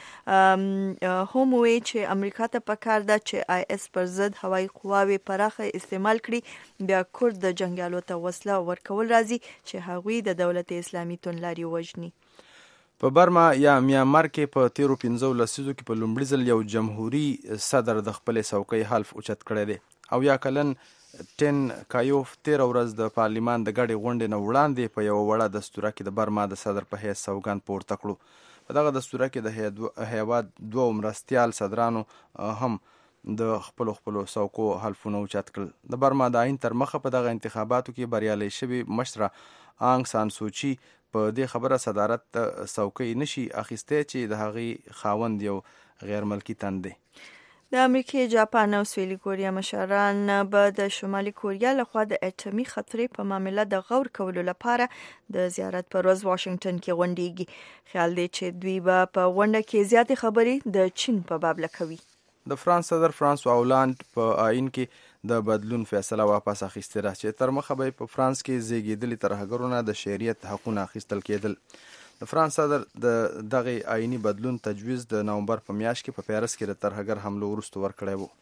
هم وی چې امریکا ته پکار ده چې آی اس پر ضد هوایي قواوې پراخه استعمال کړي بیا کورد د جنګیالو ته وسله ورکول راځي چې هغوی د دولت اسلامي توندلاري وژني. په برما یا میانمار کې په تیرو پنځو لسیزو کې په لومړي ځل یو جمهوریت صدر د خپلې څوکۍ حلف اوچت کړی دی او یا کلن ټین کایوف تیره ورځ د پارلیمان د ګډې غونډې نه وړاندې په یوه وړه دستوره کې د برما د صدر په حیث سوګند پورته کړو. په دغه دستوره کې د هیواد دوه مرستیال صدرانو هم د خپلو خپلو څوکو حلفونه اوچت کړل. د برما د آئین تر مخه په دغه انتخاباتو کې بریالی شوي مشره آنګ سان سوچي په دې خبره صدارت څوکۍ نشي اخیستی چې د هغې خاوند یو غیر ملکي تن دی. د امریکا، جاپان او سویلي کوریا مشران به د شمالي کوریا لخوا د اټومي خطرې په معامله د غور کولو لپاره د زیارت پر ورځ واشنگټن کې غونډیږي. خیال دی چې دوی به په غونډه کې زیاتې خبرې د چین په باب لکوي. د فرانس صدر فرانسوا هولانډ په آئین کې د بدلون فیصله واپس اخیستې ده چې تر مخه به په فرانس کې زیږېدلي ترهګرو نه د شهریت حقونه اخیستل کېدل. د فرانس صدر د دغه آئینی بدلون تجویز د نومبر په میاشت کې په پیرس کې د ترهګر حملو وروسته ورکړی و.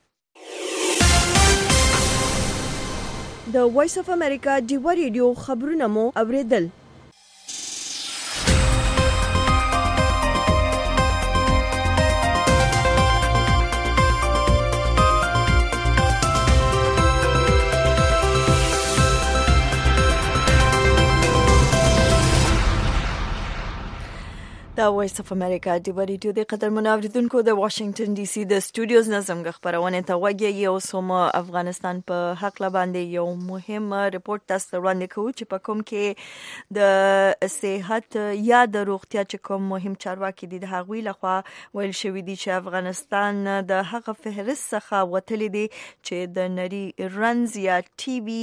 د وایس اف امریکا ډیوا ریډیو خبرونه مو اوریدل. دا وایس اف امریکا ډیوا ریډیو د قدر منوریدونکو د واشنگټن ډي سي د سټوډیوز نظم خبرونه ته وګورئ. یو سوم افغانستان په حق باندې یو مهم ریپورت تاسو وړاندې کوو چې په کوم کې د صحت یا د روغتیا چې کوم مهم چارواکي دي د هغوی لخوا ویل شوی دی چې افغانستان د هغه فهرست څخه وتلی دی چې د نری رنز یا ټي بي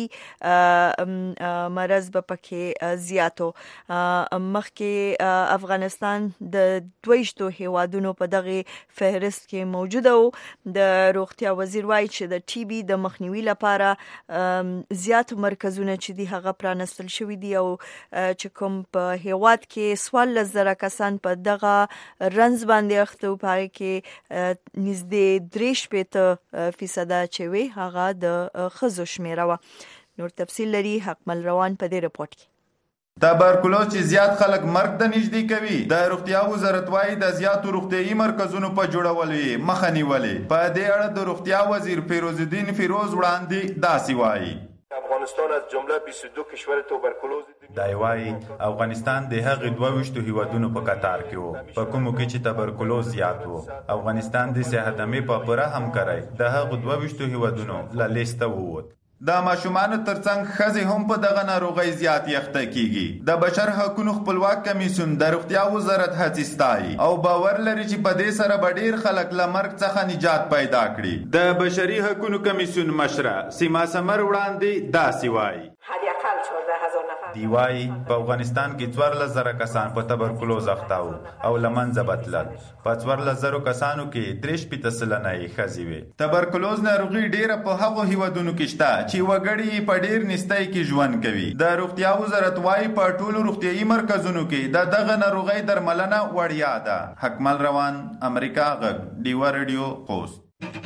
مرض به پکې زیاتو. مخکې افغانستان د دویشتو هیوادونو په دغه فهرست کې موجوده و. د روغتیا وزیر وایي چې د ټي بي د مخنیوي لپاره زیات مرکزونه چې دي هغه پرانستل شوي دي او چې کوم په هیواد کې څوارلس زره کسان په دغه رنز باندې اخته و، په هغې کې نږدې درې شپېته فیصده چې وي هغه د ښځو شمېره وه. نور تفصیل لري حقمل روان په دې رپورټ کې. تبرکلوز چې زیات خلک مرګ ته نږدې کوي، د روغتیا وزارت وايي د زیاتو روغتیايي مرکزونو په جوړولو مخه نیولې. په دې اړه د روغتیا وزیر فیروز الدین فیروز وړاندې داسې وايي: افغانستان از جمله بیست و دو کشور توبرکلوز دی وايي افغانستان د هغې دوه ویشتو هیوادونو په قطار کې و په کومو کې چې تبرکلوز زیات و. افغانستان د صحت عامې په پوره همکارۍ د هغو دوه ویشتو هیوادونو له لیسته ووت. د ماشومانو ترڅنګ ښځې هم په دغه ناروغۍ زیات یخته کیږي. د بشر حقونو خپلواک کمیسیون د روغتیا وزارت هڅې ستایي او باور لري چې په دې سره به ډېر خلک له مرګ څخه نجات پیدا کړي. د بشري حقونو کمیسیون مشره سیما سمر وړاندې داسې وایي: دی وايي په افغانستان کې څوارلس زره کسان په تبرکلوز اخته وو او له منځه بتلل. په څوارلس زرو کسانو کې درې شپېته سلنه یې ښځې وې. تبرکلوز ناروغي ډېره په هغو هیوادونو کې شته چې وګړي په ډېر نستۍ کې ژوند کوي. د روغتیا وزارت وايي په ټولو روغتیايي مرکزونو کې د دغه ناروغۍ درملنه وړیا ده. حکمل روان، امریکا غږ، ډیوا ریډیو، خوست.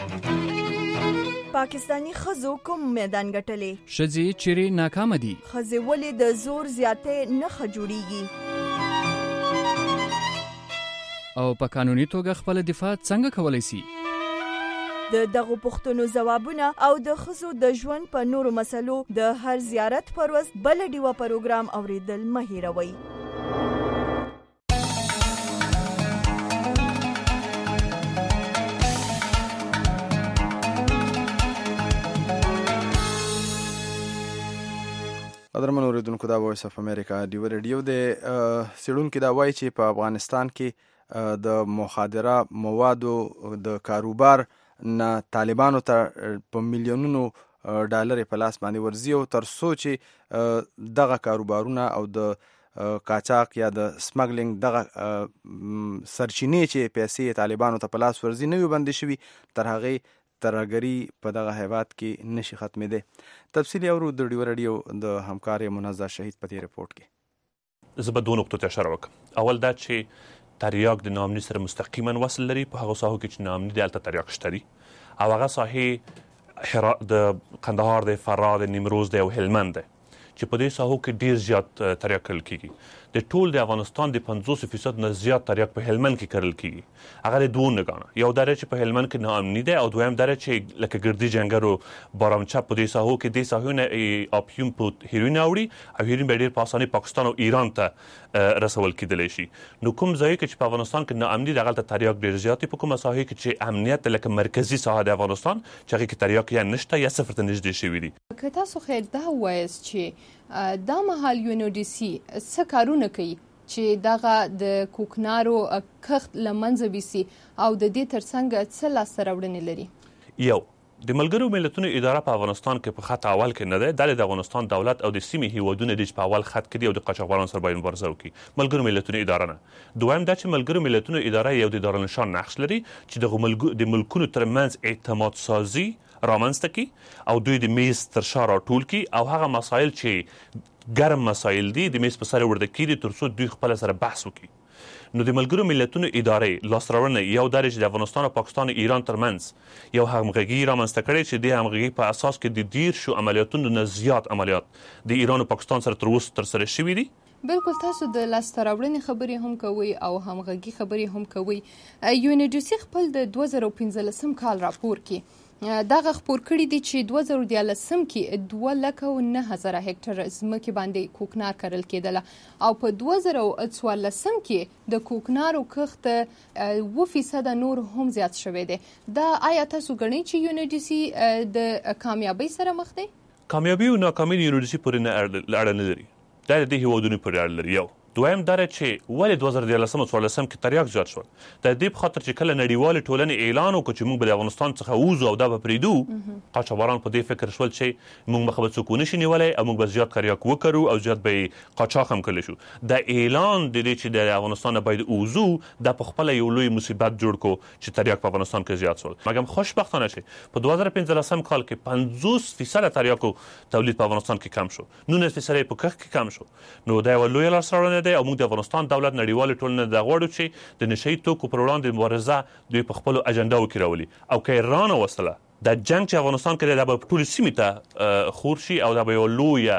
پاکستانی ښځو کوم میدان ګټلې؟ ښځې چیرې ناکامه دي؟ ښځې ولې د زور زیاتې نښه جوړیږي؟ او په قانوني توګه خپل دفاع څنګه کولی سي؟ د دغو پوښتنو ځوابونه او د ښځو د ژوند په نورو مسلو د هر زیارت پر ورځ بل ډیوا پروګرام اوریدل مه هیروئ. قدرمن اوریدونکو، دا وایس اف امریکا ډیوا ریډیو د څېړونکي دا وایي چې په افغانستان کې د مخدره موادو د کاروبار نه طالبانو ته په میلیونونو ډالر په لاس باندې ورځي او تر څو چې دغه کاروبارونه او د قاچاق یا د سمګلینګ دغه سرچینې چې پیسې طالبانو ته په لاس ورځي نه وي بندي شوي، تر هغې ترهګري په دغه هیواد کې نشي ختمېدی. تفصیل اورو د ډیوا ریډیو د همکار منزه شهید په دې رپورټ کې. زه به دوه نقطو ته اشاره وکړم. اول دا چې تریاک د ناامني سره مستقیما وصل لري په هغو ساحو کې چې ناامني دی هلته تریاک شته دي او هغه ساحې د قندهار دی، فراه دی، نیمروز دی او هلمند دی چې په دې ساحو کې ډیر زیات تریاک کرل کیږي. د ټول د افغانستان د پنځوس فیصد نه زیات تریاک په هلمند کې کرل کیږي. هغه د دوه نګانه، یو دا چې په هلمند کې ناامني دی او دویم دا چې لکه ګردي جنګرو بارامچه په دې ساحو کې دې ساحو نه اپیوم په هیروین اوړي او هیروین به ډیر په اسانۍ پاکستان او ایران ته رسول کېدلی شي. نو کوم ځای کې چې په افغانستان کې ناامني دی هغلته تریاک ډیر زیات دی. په کومه ساحه کې چې امنیت لکه مرکزي ساحه د افغانستان چې هغې کې تریاک یا نشته یا صفر ته نږدې شوي دي. که تاسو خیر دا ووایاست چې دا مهال یو ان او ډي سي څه کارونه کوي چې دغه د کوکنارو کښت له منځه ویسي او د دې ترڅنګ څه لاسته راوړنې لري؟ یو د ملګرو ملتونو اداره په افغانستان کې په خط اول کې نه دی. دا د افغانستان دولت او د سیمې هیوادونه دي چې په اول خط کې دي او د قاچاقبرانو سره باید مبارزه وکړي. ملګرو ملتونو اداره نه. دویم دا چې ملګرو ملتونو اداره یو د دارالنشان نقش لري چې د ملګرو د ملکونو ترمنځ اعتماد سازي رامنځته کړي او دوی د میز تر شا راټول کړي او هغه مسایل چې ګرم مسایل دي د میز په سر ورده کړي تر څو دوی خپل سره بحث وکړي. نو د ملګرو ملتونو ادارې لاسته یو دا چې د افغانستان او پاکستان او ایران ترمنځ یو همغږي رامنځته کړې چې د همغږي په اساس کې د دیرشو عملیاتونو نه زیات عملیات د ایران او پاکستان سره تر اوسه ترسره شوي دي. بالکل تاسو د لاسته راوړنې خبرې هم کوئ او همغږي خبرې هم کوئ. یو ان ډي سي خپل د دوه زره پنځلسم کال راپور کې دغه خپور کړي دي چې دوه زره دیارلسم کې دوه لکه او نه هزاره هکټر ځمکې باندې کوکنار کرل کېدله او په دوه زره څوارلسم کې د کوکنارو کښت اوه فیصده نور هم زیات شوی دی. دا آیا تاسو ګڼئ چې یو ان ډي سي د کامیابۍ سره مخ دی؟ کامیابي او ناکامي د یو ان ډي سي پورې نه اړه نه لري، دا د دې هیوادونو پورې اړه لري. یو دویم دا چې ولې دوه زره دیارلسم او څوارلسم کې تریاک زیات شول د دې په خاطر چې کله نړیوالې ټولنې اعلان وکړ چې موږ به د افغانستان څخه ووځو او دا به پرېږدو، قاچاقبران په دې فکر شول چې موږ به خو به څوک ونه شي نیولی او موږ به زیات تریاک وکړو او زیات به یې قاچاق هم کړلی شو. دا اعلان د دې چې د افغانستان نه باید ووځو دا په خپله یو لوی مصیبت جوړ کړو چې تریاک په افغانستان کې زیات شول. مګر خوشبختانه چې په دوه زره پنځلسم کال کې پنځوس فیصده تریاکو تولید په افغانستان کې کم شو، نولس فیصده یې په کښت کې کم شو. نو دا یوه لویه لاسته راوړنه دی او موږ د افغانستان دولت نړیوالې ټولنې دا غواړو چې د نشه یي توکو پر وړاندې مبارزه دوی په خپلو اجنډاو کې راولي او که یې رانوستله دا جنګ چې افغانستان کې دی دا به په ټولې سیمې ته خور شي او دا به یوه لویه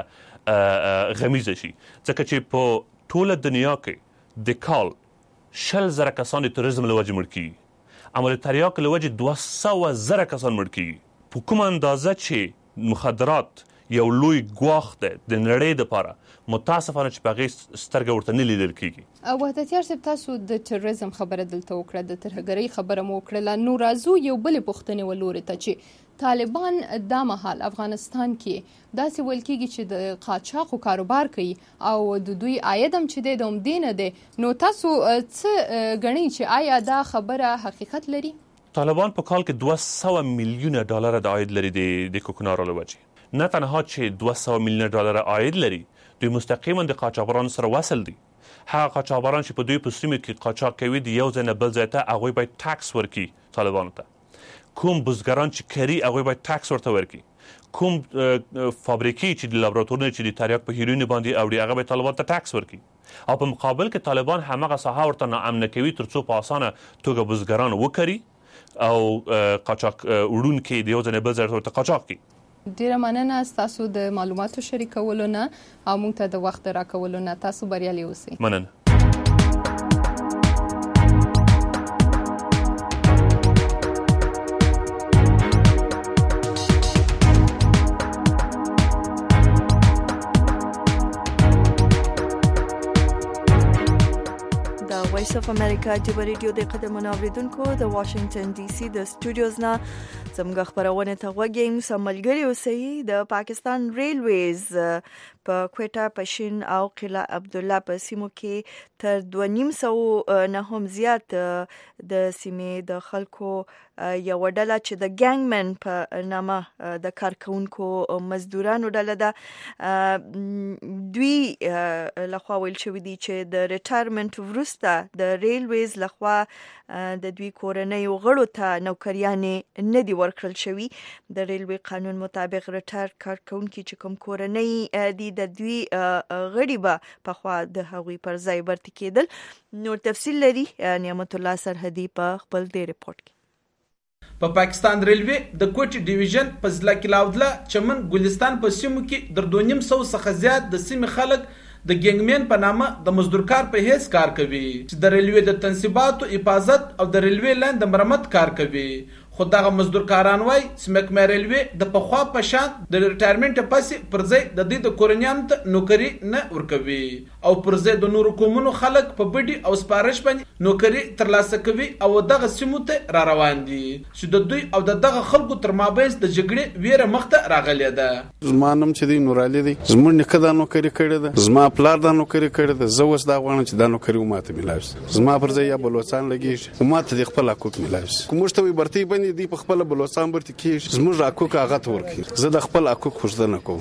غمیزه شي، ځکه چې په ټوله دنیا کې د کال شل زره کسان د توریزم له وجې مړ کېږي، اما د تریاک له وجې دوه سوه زره کسان مړ کېږي. په کومه اندازه چې مخدرات یو لوی ګواښ دی د نړۍ دپاره، متاسفانه چې په هغې سترګه ورته نه لیدل کېږي. وحدتیار صاحب تاسو د تروریزم خبره دلته وکړه، د ترهګرۍ خبره مو وکړله. نو راځو یو بلې پوښتنې ولورې ته چې طالبان دا مهال افغانستان کې داسې ویل کېږي چې د قاچاقو کاروبار کوي او د دوی عاید هم چې دی د همدې نه دی. نو تاسو څه ګڼئ چې آیا دا خبره حقیقت لري؟ طالبان په کال کې دوه سوه میلیونه ډالره د عاید لري د کوکنارو له وجې. نه تنها چې دوه سوه میلیونه ډالره عاید لري، دوی مستقیما د قاچاقبرانو سره وصل دي. هغه قاچاقبران چې په دوی په سیمو کې قاچاق کوي د یو ځای نه بل ځای ته هغوی باید ټکس ورکړي طالبانو ته. کوم بزګران چې کري هغوی باید ټکس ورته ورکړي. کوم فابریکې چې د لابراتورونو چې د تریاک په هیروینو باندې اوړي هغه باید طالبانو ته ټکس ورکړي. او په مقابل کې طالبان همغه ساحه ورته ناامنه کوي تر څو په اسانه توګه بزګران وکري او قاچاق وړونکي د یو ځای نه بل ځای ورته قاچاق کړي. ډیره مننه ستاسو د معلوماتو شریکولو نه او موږ ته د وخت راکولو نه. تاسو بریالي اوسئ. مننه. وایس اف امریکا جبه ریډیو د قدمونو اوریدونکو د واشنگټن ډي سي د سټوډیوز نه زموږ خبرونه ته غوږی سملګری اوسئ. د پاکستان ریلویز په کوټه، پشین او قلعه عبدالله په سیمو کې تر دوه نیم سوه نه هم زیات د سیمې د خلکو یو ډله چې د ګینګمن په نامه د کارکونکو مزدورانو ډله ده، دوی لخوا ویل شوي دي چې د ریټایرمنټ وروسته د ریلویز لخوا د دوی کورنیو غړو ته نوکریانې نه دي ورکړل شوي. د ریلوی قانون مطابق ریټایر کارکونکي چې کوم کورنۍ دي د دوی غړي به پخوا د هغوی پر ځای برتي کېدل. نور تفصیل لري نعمت الله سرحدي په خپل دې رپورټ کې. په پا پاکستان ریلوی د کوټ ډیویژن په ضلع کلاودله چمن ګلستان په سیمو کې در دوه نیم سو څخه زیات د سیمې خلک د ګینګمن په نامه د مزدورکار په هیڅ کار کوي چې د ریلوی د تنصیباتو حفاظت او د ریلوی لاین د مرمت کار کوي. خو دغه مزدورکاران وای سمک ریلوی د پخوا په شان د ریټایرمنټ پسې پر ځای د دې د کورنیانو ته نوکری نه ورکوي او پر ځای د نورو قومونو خلک په بډي او سپارښت باندې نوکری ترلاسه کوي او دغه سیمو ته را روان دي چې د دوی او دغه خلکو تر مابین د جګړې ویره مخته راغلې ده. زما نوم چې دی نورالي دی، زموږ نیکه دا نوکری کړې ده، زما پلار دا نوکری کړې ده، زه اوس دا غواړم چې دا نوکری وماته ملاوي شي. زما پر ځای یا بلوچستان لګیږي وماته د خپل حقوق ملاوي شي. کوم څه وي برتي باندې دی په خپل بلوچستان برتي کېږي زموږ حقوق هغه ته ورکړي. زه د خپل حقوق غوښتنه کوم.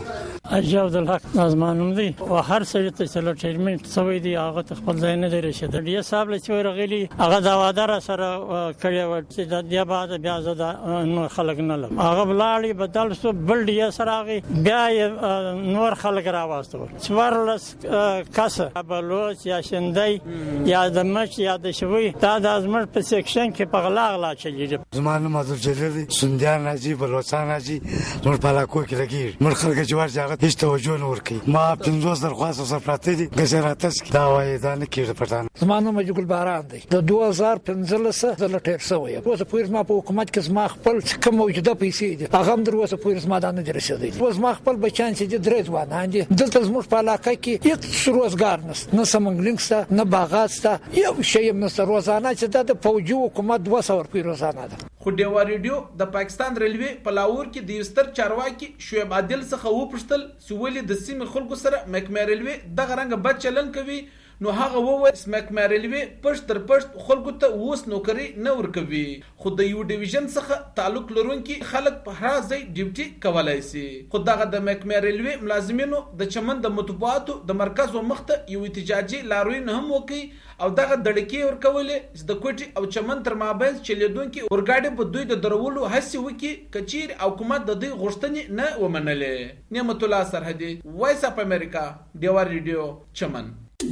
حاجی عبدالحق ازمانوم دی او هر سړي ته چې ریټایرمنټ شوی دی هغه خپل ځای نه دی رسېدلی. ډي اس صاحب چې ورغلی هغه دا وعده را سره کړې وه چې د دې بعد بیا زه دا نور خلک نه لرم. هغه ولاړې بدل شو، بل ډي اس راغی، بیا یې نور خلک راواستول. څوارلس کسه بلوچ یا شندی یا د مچ یا د شوی دا د ازمر په سیکشن کې په غلا غلا چلیږي. زما نوم عبدل جلیل دی. سندیان حاجي بلوچستان حاجي نور پالاکو کې لګي مر خلک جوار ځای هیڅ توجه نه ورکوي. ما پنځوس درخواست سره پراته دي ګزاراتس دا وایي دا نه کېږي پټان. زما نوم جګل باران دی. د دوه هزار پنځلس زله ټیر شوی اوس پوهې ما په حکومت کې زما خپل کوم موجوده پیسې دي هغه هم در اوسه پوهې زما دا نه دي رسېدلي. اوس ما خپل بچیان چې دي درې ځوانان دي دلته زموږ په علاقه کې هېڅ روزګار نشته، نه سمنګلینګ شته، نه باغات شته، یو شی هم نشته. روزانه چې دا د فوجي حکومت دوه سوه روپۍ روزانه ده. خو ډیوا ریډیو د پاکستان ریلوے په لاهور کې د یو ستر چارواکي شعیب عادل څخه وپوښتل چې ولې د سیمې خلکو سره محکمه ریلوے دغه رنګه بد چلن کوي. نو هغه وویل محکمه ریلوے پشت تر پشت خلکو ته اوس نوکري نه ورکوي، خو د یو ډیویژن څخه تعلق لرونکي خلک په هر ځای ډیوټي کولای شي. خو دغه د محکمه ریلوے ملازمینو د چمن د مطبوعاتو د مرکز و مخته یو احتجاجي لاروین هم وکړي او دغه دړکې ورکولې چې د کوټي او چمن تر مابین چلیدونکي اورګاډي په دوی د درولو هڅې وکړي کچیر او حکومت د دوی غوښتنې نه ومنلې. نعمت الله سرحدي، وایس اف امریکا، ډیوا ریډیو، چمن.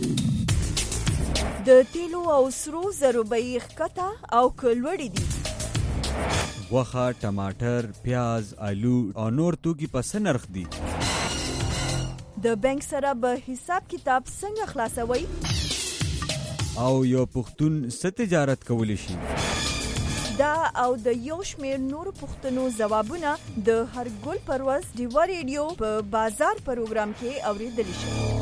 د تیلو او سرو زرو بیې ښکته او کلوړې دي. غوښه، ټماټر، پیاز، آلو او نور توکي په څه نرخ دي؟ د بانک سره به حساب کتاب څنګه خلاصوي؟ او یو پښتون څه تجارت کولی شي؟ دا او د یو شمېر نورو پوښتنو ځوابونه د هرګل پر ورځ ډیوا ریډیو په بازار پروګرام کې اورېدلی شي.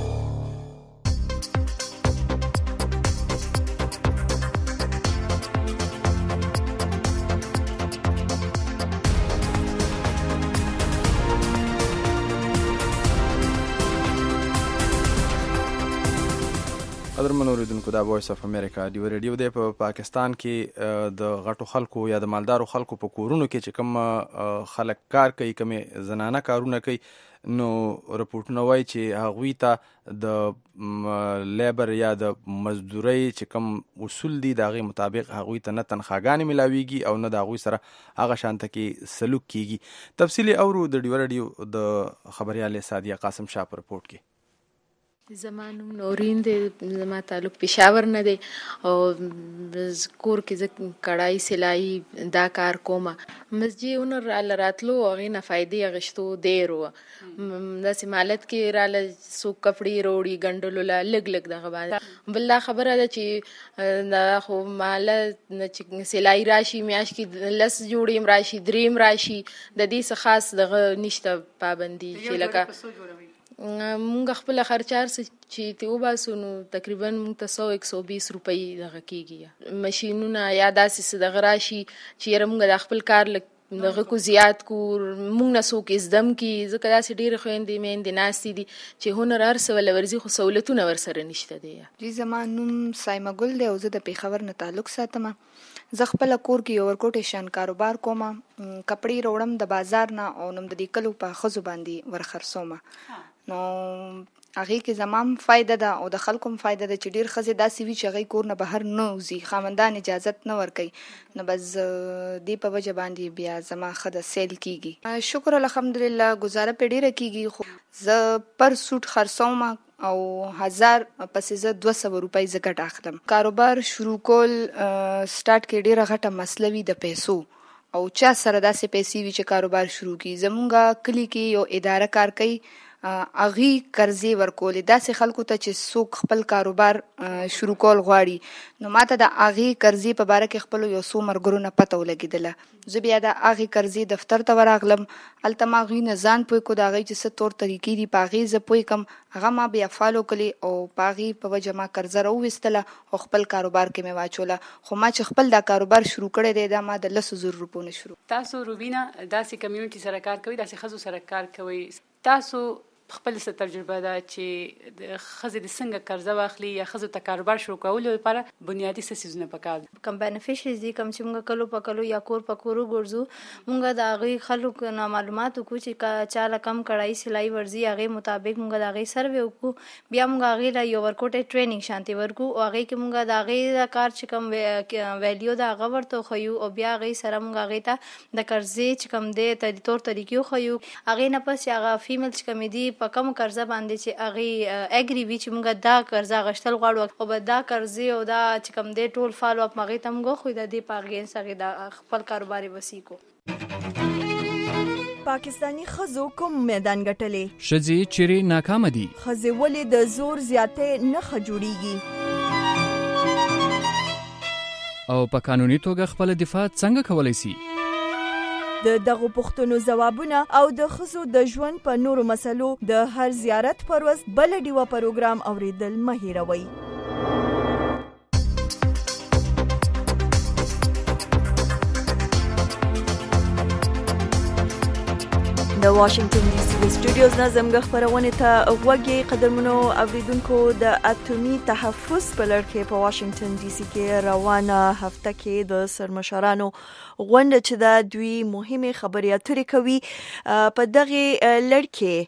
قدرمن اوریدونکو دا وایس اف امریکا ډیوا ریډیو دی. په پاکستان کې د غټو خلکو یا د مالدارو خلکو په کورونو کې چې کوم خلک کار کوي، کومې زنانه کارونه کوي، نو رپورټونه وایي چې هغوی ته د لیبر یا د مزدورۍ چې کوم اصول دي د هغې مطابق هغوی ته نه تنخواګانې ملاویږي او نه د هغوی سره هغه شانته کې سلوک کیږي. تفصیلي اورو د ډیوا ریډیو د خبریال سادیه قاسم شاه په رپورټ کې. زما نوم نورین دی، زما تعلق پېښور نه دی او کور کې زه کړای سلایي دا کار کوم. مسجد اونر راله راتلو هغې نه فایدې اخیستو ډېر وه. داسې مالت کې راله څوک کپړې روړي ګنډلو له لږ لږ دغه باندې. بل دا خبره ده چې دا خو ماله چې سلایي راشي میاشت کې لس جوړې هم راشي، درې هم راشي، د دې څه خاص دغه نشته پابندي چې لکه مونږ خپل خرچار چې ته وباسو نو تقریبا مونږ ته سو یک سو بیس روپۍ دغه کېږي. ماشینونه یا داسې څه دغه راشي چې یاره مونږ د خپل کار دغه کو زیات کو مونږ نه څوک زدم کړي، ځکه داسې ډېرې خویندې میندې ناستې دي چې هنر هر څه وله ورځي خو سهولتونه ورسره نشته دی. جی زما نوم سایمه ګل دی او زه د پېښور نه تعلق ساتم. زه خپله کور کې یو ورکوټې شان کاروبار کوم، کپړې راوړم د بازار نه او نوم د دې کلو په ښځو باندې ورخرڅوم. نو هغې کې زما هم فایده ده او د خلکو هم فایده ده چې ډېر ښځې داسې وي چې هغوی کور نه بهر نه وځي، خاوندان اجازت نه ورکوي، نو بس دې په وجه باندې بیا زما ښه د سیل کېږي. شکر الحمدلله گزاره پرې ډېره کېږي. خو زه پر سوټ خرڅوم او هزار پسې زه دوه سوه روپۍ زه ګټه اخلم. کاروبار شروع کول سټارټ کې ډېره غټه مسله وي د پیسو، او چا سره داسې پیسې وي چې کاروبار شروع کړي. زمونږ کلي کې یو اداره کار کوي، هغوی قرضې ورکولې داسې خلکو ته چې څوک خپل کاروبار شروع کول غواړي. نو ماته د هغې قرضې په باره کې خپلو یو څو ملګرو نه پته ولګېدله. زه بیا د هغې قرضې دفتر ته ورغلم، هلته ما هغوی نه ځان پوه کړو، د هغوی چې څه طور طریقې دي په هغې زه پوه کړم، هغه ما بیا فالو کړلې او په هغې په وجه ما قرضه راوویستله او خپل کاروبار کې مې واچوله. خو ما چې خپل دا کاروبار شروع کړی دی دا ما د لسو زرو روپو نه شروع. تاسو روبینا داسې کمیونټي سره کار کوئ، داسې ښځو سره کار کوئ، تاسو خپل څه تجربه ده چې د ښځې د څنګه قرضه واخلي یا ښځو ته کاروبار شروع کولو لپاره بنیادي څه څیزونه پکار دي. کوم بینیفیشریز دي کوم چې موږ کلو په کلو یا کور په کور وګرځو موږ د هغې خلکو نه معلومات وکړو چې چا له کم کړایي سلایي ورځي هغې مطابق موږ د هغې سروې وکړو. بیا موږ هغې له یو ورکوټی ټریننګ شانتې ورکړو او هغې کې موږ د هغې کار چې کوم ویلیو ده هغه ورته وښیو او بیا هغې سره موږ هغې ته د قرضې چې کوم دی طور طریقې وښیو. هغې نه پس چې هغه فیمیل چې کومې دي په کومه قرضه باندې چې هغې اګري وي چې موږ دا قرضه اخیستل غواړو او به دا قرضې او دا چې کوم دی ټول فالو اپ هغې ته موږ وښیو د دې په اګینسټ هغې د خپل کاروبار یې وسیع کړو. پاکستانی ښځو کوم میدان ګټلې؟ ښځې چیرې ناکامه دي؟ ښځې ولې د زور زیاتۍ نښه جوړیږي؟ او په قانوني توګه خپل دفاع څنګه کولی سي؟ د دغو پوښتنو ځوابونه او د ښځو د ژوند په نورو مسلو د هر زیارت پر ورځ بله ډیوه پروګرام اوریدل مه هیروئ. د واشنگټن ډي سي سټوډیوز نه زموږ خپرونې ته غوږی قدرمنو اوریدونکو. د اټومي تحفظ په لړ کې په واشنگټن ډي سي کې روانه هفته کې د سرمشرانو غونډه چې دا دوی مهمه خبرې اترې کوي. په دغه لړ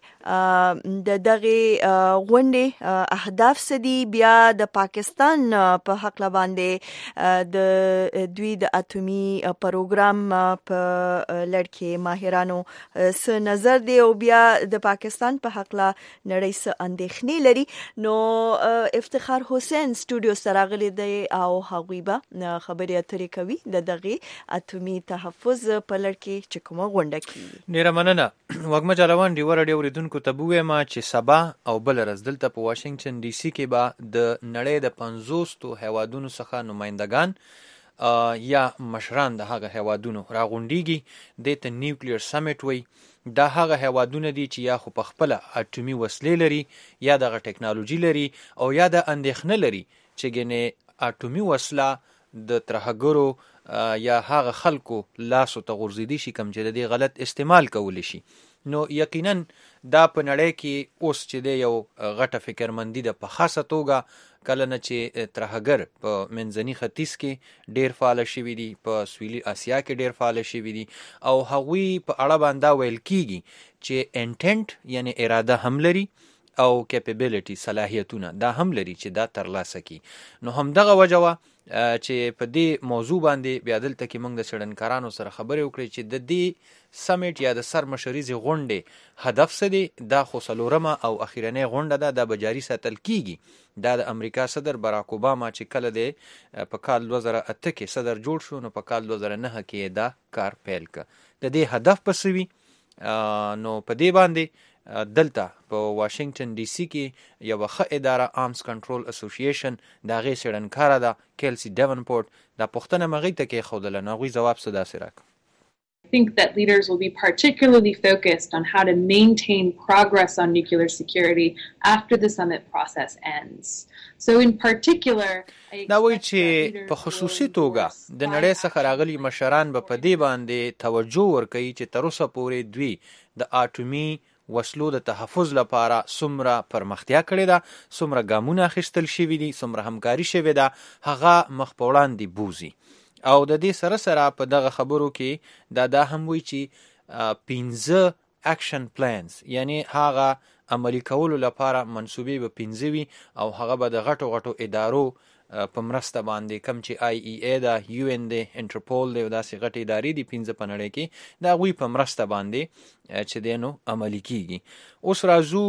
کې د دغه غونډې اهداف سدي بیا د پاکستان په حق باندې د دوی د اټومي پروګرام په لړ کې ماهرانو س نظر دی او بیا د پاکستان په حق لا نړۍ څه اندېښنې لري. نو افتخار حسین سټوډیو سره غلي دی او هغوی به خبرې اترې کوي د دغه اټومي تحفظ په لړ کې چې کومه غونډه کیږي. ډیره مننه. وګمه جلوان دی ور ډیو ریدونکو ته بوې ما چې سبا او بل ورځ دلته په واشنگټن ډي سي کې به د نړۍ د پنځوس هیوادونو څخه نمائندگان یا مشران د هغه هیوادونو راغونډيږي. د ته نیوکلیر سمیټ وي. دا هغه هیوادونه دي چې یا خو په خپل اټومي وسلې لري یا دغه ټیکنالوژي لري او یا د اندېښنه لري چې ګنې اټومي وسله د ترهګرو یا هغه خلکو لاسو ته غورځېدي شي کوم چې د دې غلط استعمال کولی شي. نو یقینا دا په نړۍ کې اوس چې د یو غټه فکرمندي د په خاصه توګه کله نه چې ترهګر په منځني ختیځ کې ډیر فعال شوي دي، په سویلي اسیا کې ډیر فعال شوي دي او هغوی په اړه باندې ویل کیږي چې انټنټ یعنی اراده هم لري او کیپیبلیټي صلاحیتونه دا هم لري چې دا ترلاسه کی. نو هم دغه وجوه چې په دې موضوع باندې بیا دلته کې موږ د څېړنکارانو سره خبرې وکړې چې د دې سمیټ یا د سرمشریزې غونډې هدف څه دی. دا خو څلورمه او اخیرنۍ غونډه ده، دا به جاري ساتل کیږي. دا د امریکا صدر باراک اوباما چې کله دی په کال دوه زره اته کې صدر جوړ شو نو په کال دوه زره نهه کې دا کار پیل کړ. د دې هدف په څه وي؟ نو په دې باندې دلته په واشنگټن ډي سي کې یو ښه اداره آرمز کنټرول اسوسییشن د هغې څېړنکاره ده کیلسي ډیونپورټ. دا پوښتنه مې هغې ته کېښودله نو هغوی ځواب څه داسې راکړه. I think that leaders will be particularly focused on how to maintain progress on nuclear security after the summit process ends. So in particular, دا وایي چې په خصوصي توګه د نړۍ څخه راغلي مشران به په دې باندې توجه ورکوي چې تر اوسه پورې دوی د اټومي وسلو د تحفظ لپاره څومره پرمختیا کړې ده، څومره ګامونه اخیستل شوي دي، څومره همکاري شوې ده، هغه مخ په وړاندې بوزي. او د دې سره سره په دغه خبرو کې دا دا هم وایي چې پنځه اکشن پلانز یعنی هغه عملي کولو لپاره منصوبې به پنځه وي او هغه به د غټو غټو ادارو په مرسته باندې کم چې آی ای ای دا، یو ان دی، انټرپول دی او داسې غټې ادارې دي پنځه په نړۍ کې، د هغوی په مرسته باندې چې دی نو عملي کیږي. اوس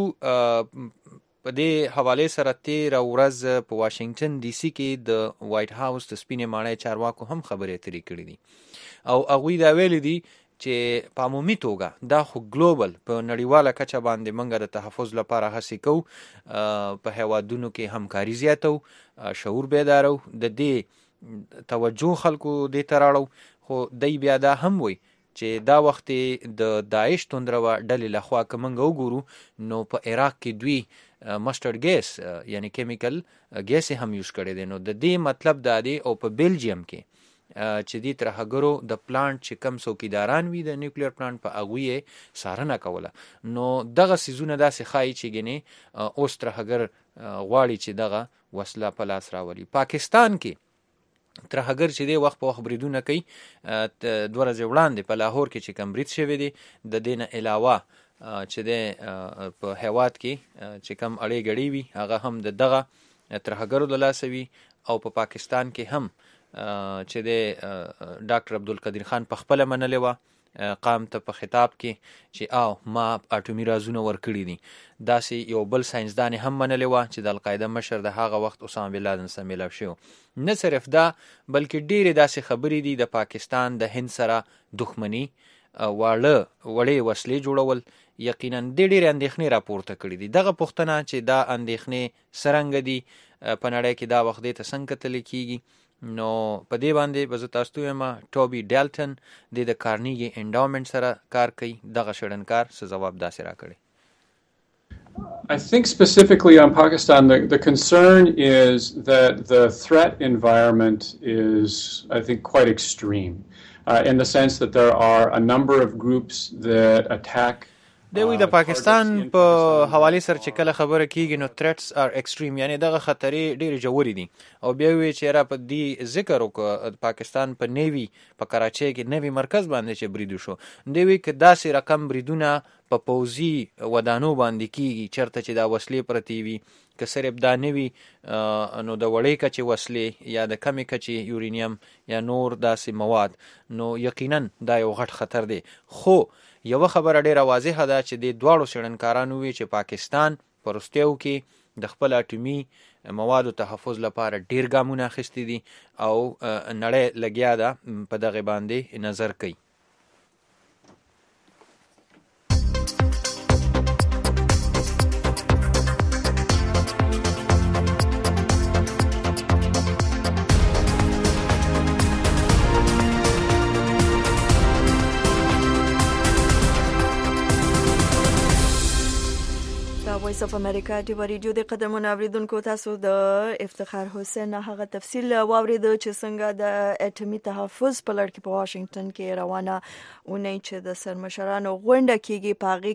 راځو په دې حواله سره تیره ورځ په واشنگټن ډي سي کې د وایټ هاوس د سپینې ماڼۍ چارواکو هم خبرې اترې کړې دي او هغوی دا ویلي دي چې په عمومي توګه دا خو ګلوبل په نړیواله کچه باندې موږ د تحفظ لپاره هڅې کوو، په هیوادونو کې همکاري زیاتو، شعور بیدارو، د دې توجه خلکو دې ته راړو. خو دی بیا دا هم وایي چې دا وخت د داعش توندروه ډلې لخوا که موږ وګورو نو په عراق کې دوی مسټرډ ګیس یعنی کیمیکل ګیس هم یوز کړی دی. نو د دې مطلب دا دی او په بیلجیم کې چې دې ترهګرو د پلانټ چې کم څوکیداران وي د نیوکلیر پلانټ په هغوی یې څارنه کوله. نو دغه څیزونه داسې ښایي چې ګنې اوس ترهګر غواړي چې دغه وسله په لاس راولي. پاکستان کې ترهګر چې دی وخت په وخت بریدونه کوي. دوه ورځې وړاندې په لاهور کې چې کوم برید شوی دی د دې نه علاوه چې دی په هیواد کې چې کوم اړې ګړې وي هغه هم د دغه ترهګرو د لاسه وي او په پاکستان کې هم چې دی ډاکټر عبدالقدیر خان په خپله منلې وه قام ته په خطاب کې چې او ما اټومي رازونه ورکړي دي. داسې یو بل ساینسدان هم منلې وه چې د القاعده مشر د هغه وخت اسامه بن لادن سره میلاو شوی. نه صرف دا بلکې ډېرې داسې خبرې دي د پاکستان د هند سره دښمني واړه وړې وسلې جوړول یقینا د ډېرې اندېښنې راپورته کړي دي. دغه پوښتنه چې دا اندېښنې څرنګه دي په نړۍ کې دا وخت دې ته څنګه کتلی کېږي نو په دې باندې به زه تاسو ته وایم ټوبي ډالټن د د کارنیګي انډاومنټ سره کار کوي. دغه شړنکار څه ځواب داسې راکړی. I think specifically on Pakistan, the, the concern is that the threat environment is, I think, quite extreme uh, in the sense that there are a number of groups that attack دوی د پاکستان په حواله سره چې کله خبره کیږي نو threats are extreme یعنی دغه خطرې ډېرې ژورې دي او بیا وی چې را په دې ذکر وکړه پاکستان په نیوی په کراچۍ کې نیوی مرکز باندې چې برید شو دوی کې داسې رقم بریدونه په پوزي ودانو باندې کیږي چرته چې دا وسلې پرتی وي که صرف دا نیوی نو د وړې کچې وسلې یا د کمې کچې یورینیم یا نور داسې مواد نو یقینا دا یو غټ خطر دی. خو یو خبره ډیره واضحه ده چې د دواړو څېړنکارانو وی چې پاکستان په وروستیو کې د خپل اټومي موادو تحفظ لپاره ډیر ګامونه اخیستي دي او نړۍ لګیا ده په دغه باندې نظر کوي. وایس اف امریکا ټي ریډیو د قدمونو اوریدونکو تاسو د افتخار حسین هغه تفصیل واورید چې څنګه د اټومي تحفظ په لړ کې په واشنگټن کې روانه اونۍ چې د سرمشرانو غونډه کېږي پاغي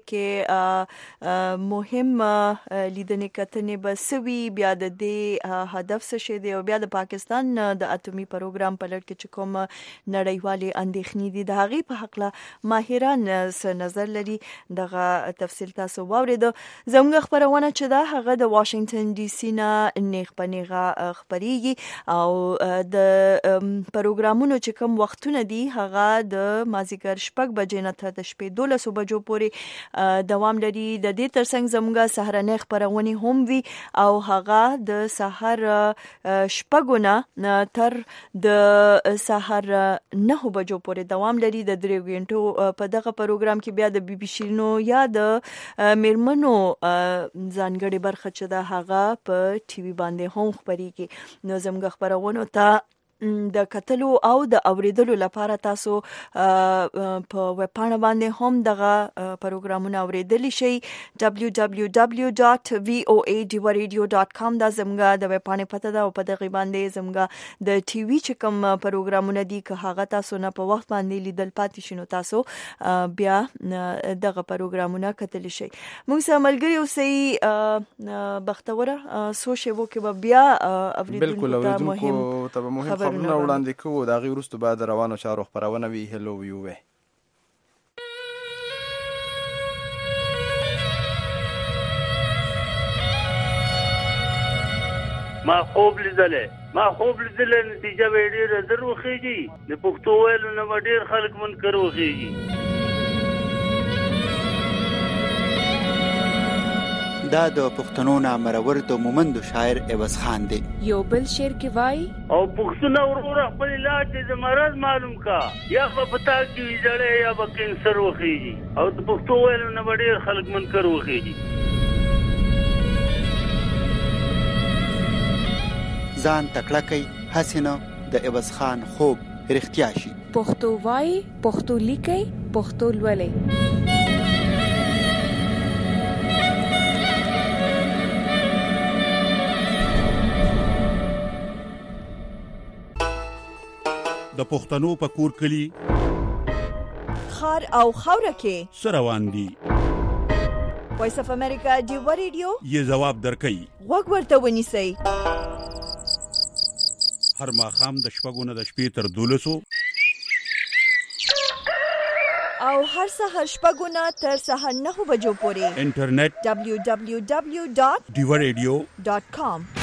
کې مهم لیدنې کتنې بسوي بیا د دې هدف څه شي دی او بیا د پاکستان د اټومي پروګرام په لړ کې چې کوم نړیوالې اندېښنې دي د هغې په حق له ماهران څه نظر لري دغه تفصیل تاسو واورید. زموږ خبرونه چې دا هغه د واشنگټن ډي سي نه نیغ په نیغه خبريږي او د پروګرامونو چې کوم وختونه دي هغه د مازیګر شپږ بجې نه تر د شپې دولس بجو پورې دوام لري. د دې ترڅنګ زموږ سهارنۍ خبرونه هم وي او هغه د سحر شپږ نه تر د سحر نه بجو پورې دوام لري. د درې غنټو په دغه پروګرام کې بیا د بي بي سي نو یا د میرمنو ځانګړي برخه چې دا هغه په ټي وي باندې هم خبريږي. نو زموږ خبرونه ته د کتلو او د اوریدلو لپاره تاسو په ویب پاڼه باندې هم دغه پروګرامونه اوریدلی شئ دبلیو دبلیو دبلیو ډاټ وی او ای ډیوا ریډیو ډاټ کام دا زموږ د ویب پاڼې پته ده او په دغه باندې زموږ د ټي وي چې کوم پروګرامونه دي که هغه تاسو نه په وخت باندې لیدل پاتې شنو تاسو بیا دغه پروګرامونه کتلی شئ. موږ سره ملګری اوسئ بختوره سوشي وو کې بیا اوریدونکو ته مهم خبرونه وړاندې کوو د هغې وروسته بعد روانو چارو خپرونه وي. هلو ویوې ما خوب لیدلی ما خوب لیدلی نتیجه به یې ډېره زر وخېږي د پښتو ویلو نه به ډېر خلک منکر وخېږي. دا د پښتنو نامرور د مومندو شاعر عوض خان دی. یو بل شعر کې وای او پښتنو وروره خپل علاج د مرض معلوم کا یا په پتا کې ویځړې یا په کینسر وخېږي او د پښتو ویلو نه ډېر خلک منکر وخېږي. ځان تکړه کوي هسې نه د عوض خان خوب رښتیا شي. پښتو وای پښتو لیکي پښتو لولئ. د پښتنو په کور کلی خار او خاوره کې سروان دي. وایس اف امریکا ډیوا ریډیو یې جواب درکړي. وګ ورته ونیسئ. هر ماښام د شپږو نه د شپې تر دولسو او هر سهار شپږو نه تر سهار نهو بجو پورې انټرنیټ دبلیو دبلیو دبلیو ډاٹ ډیوا ریډیو ډاٹ کام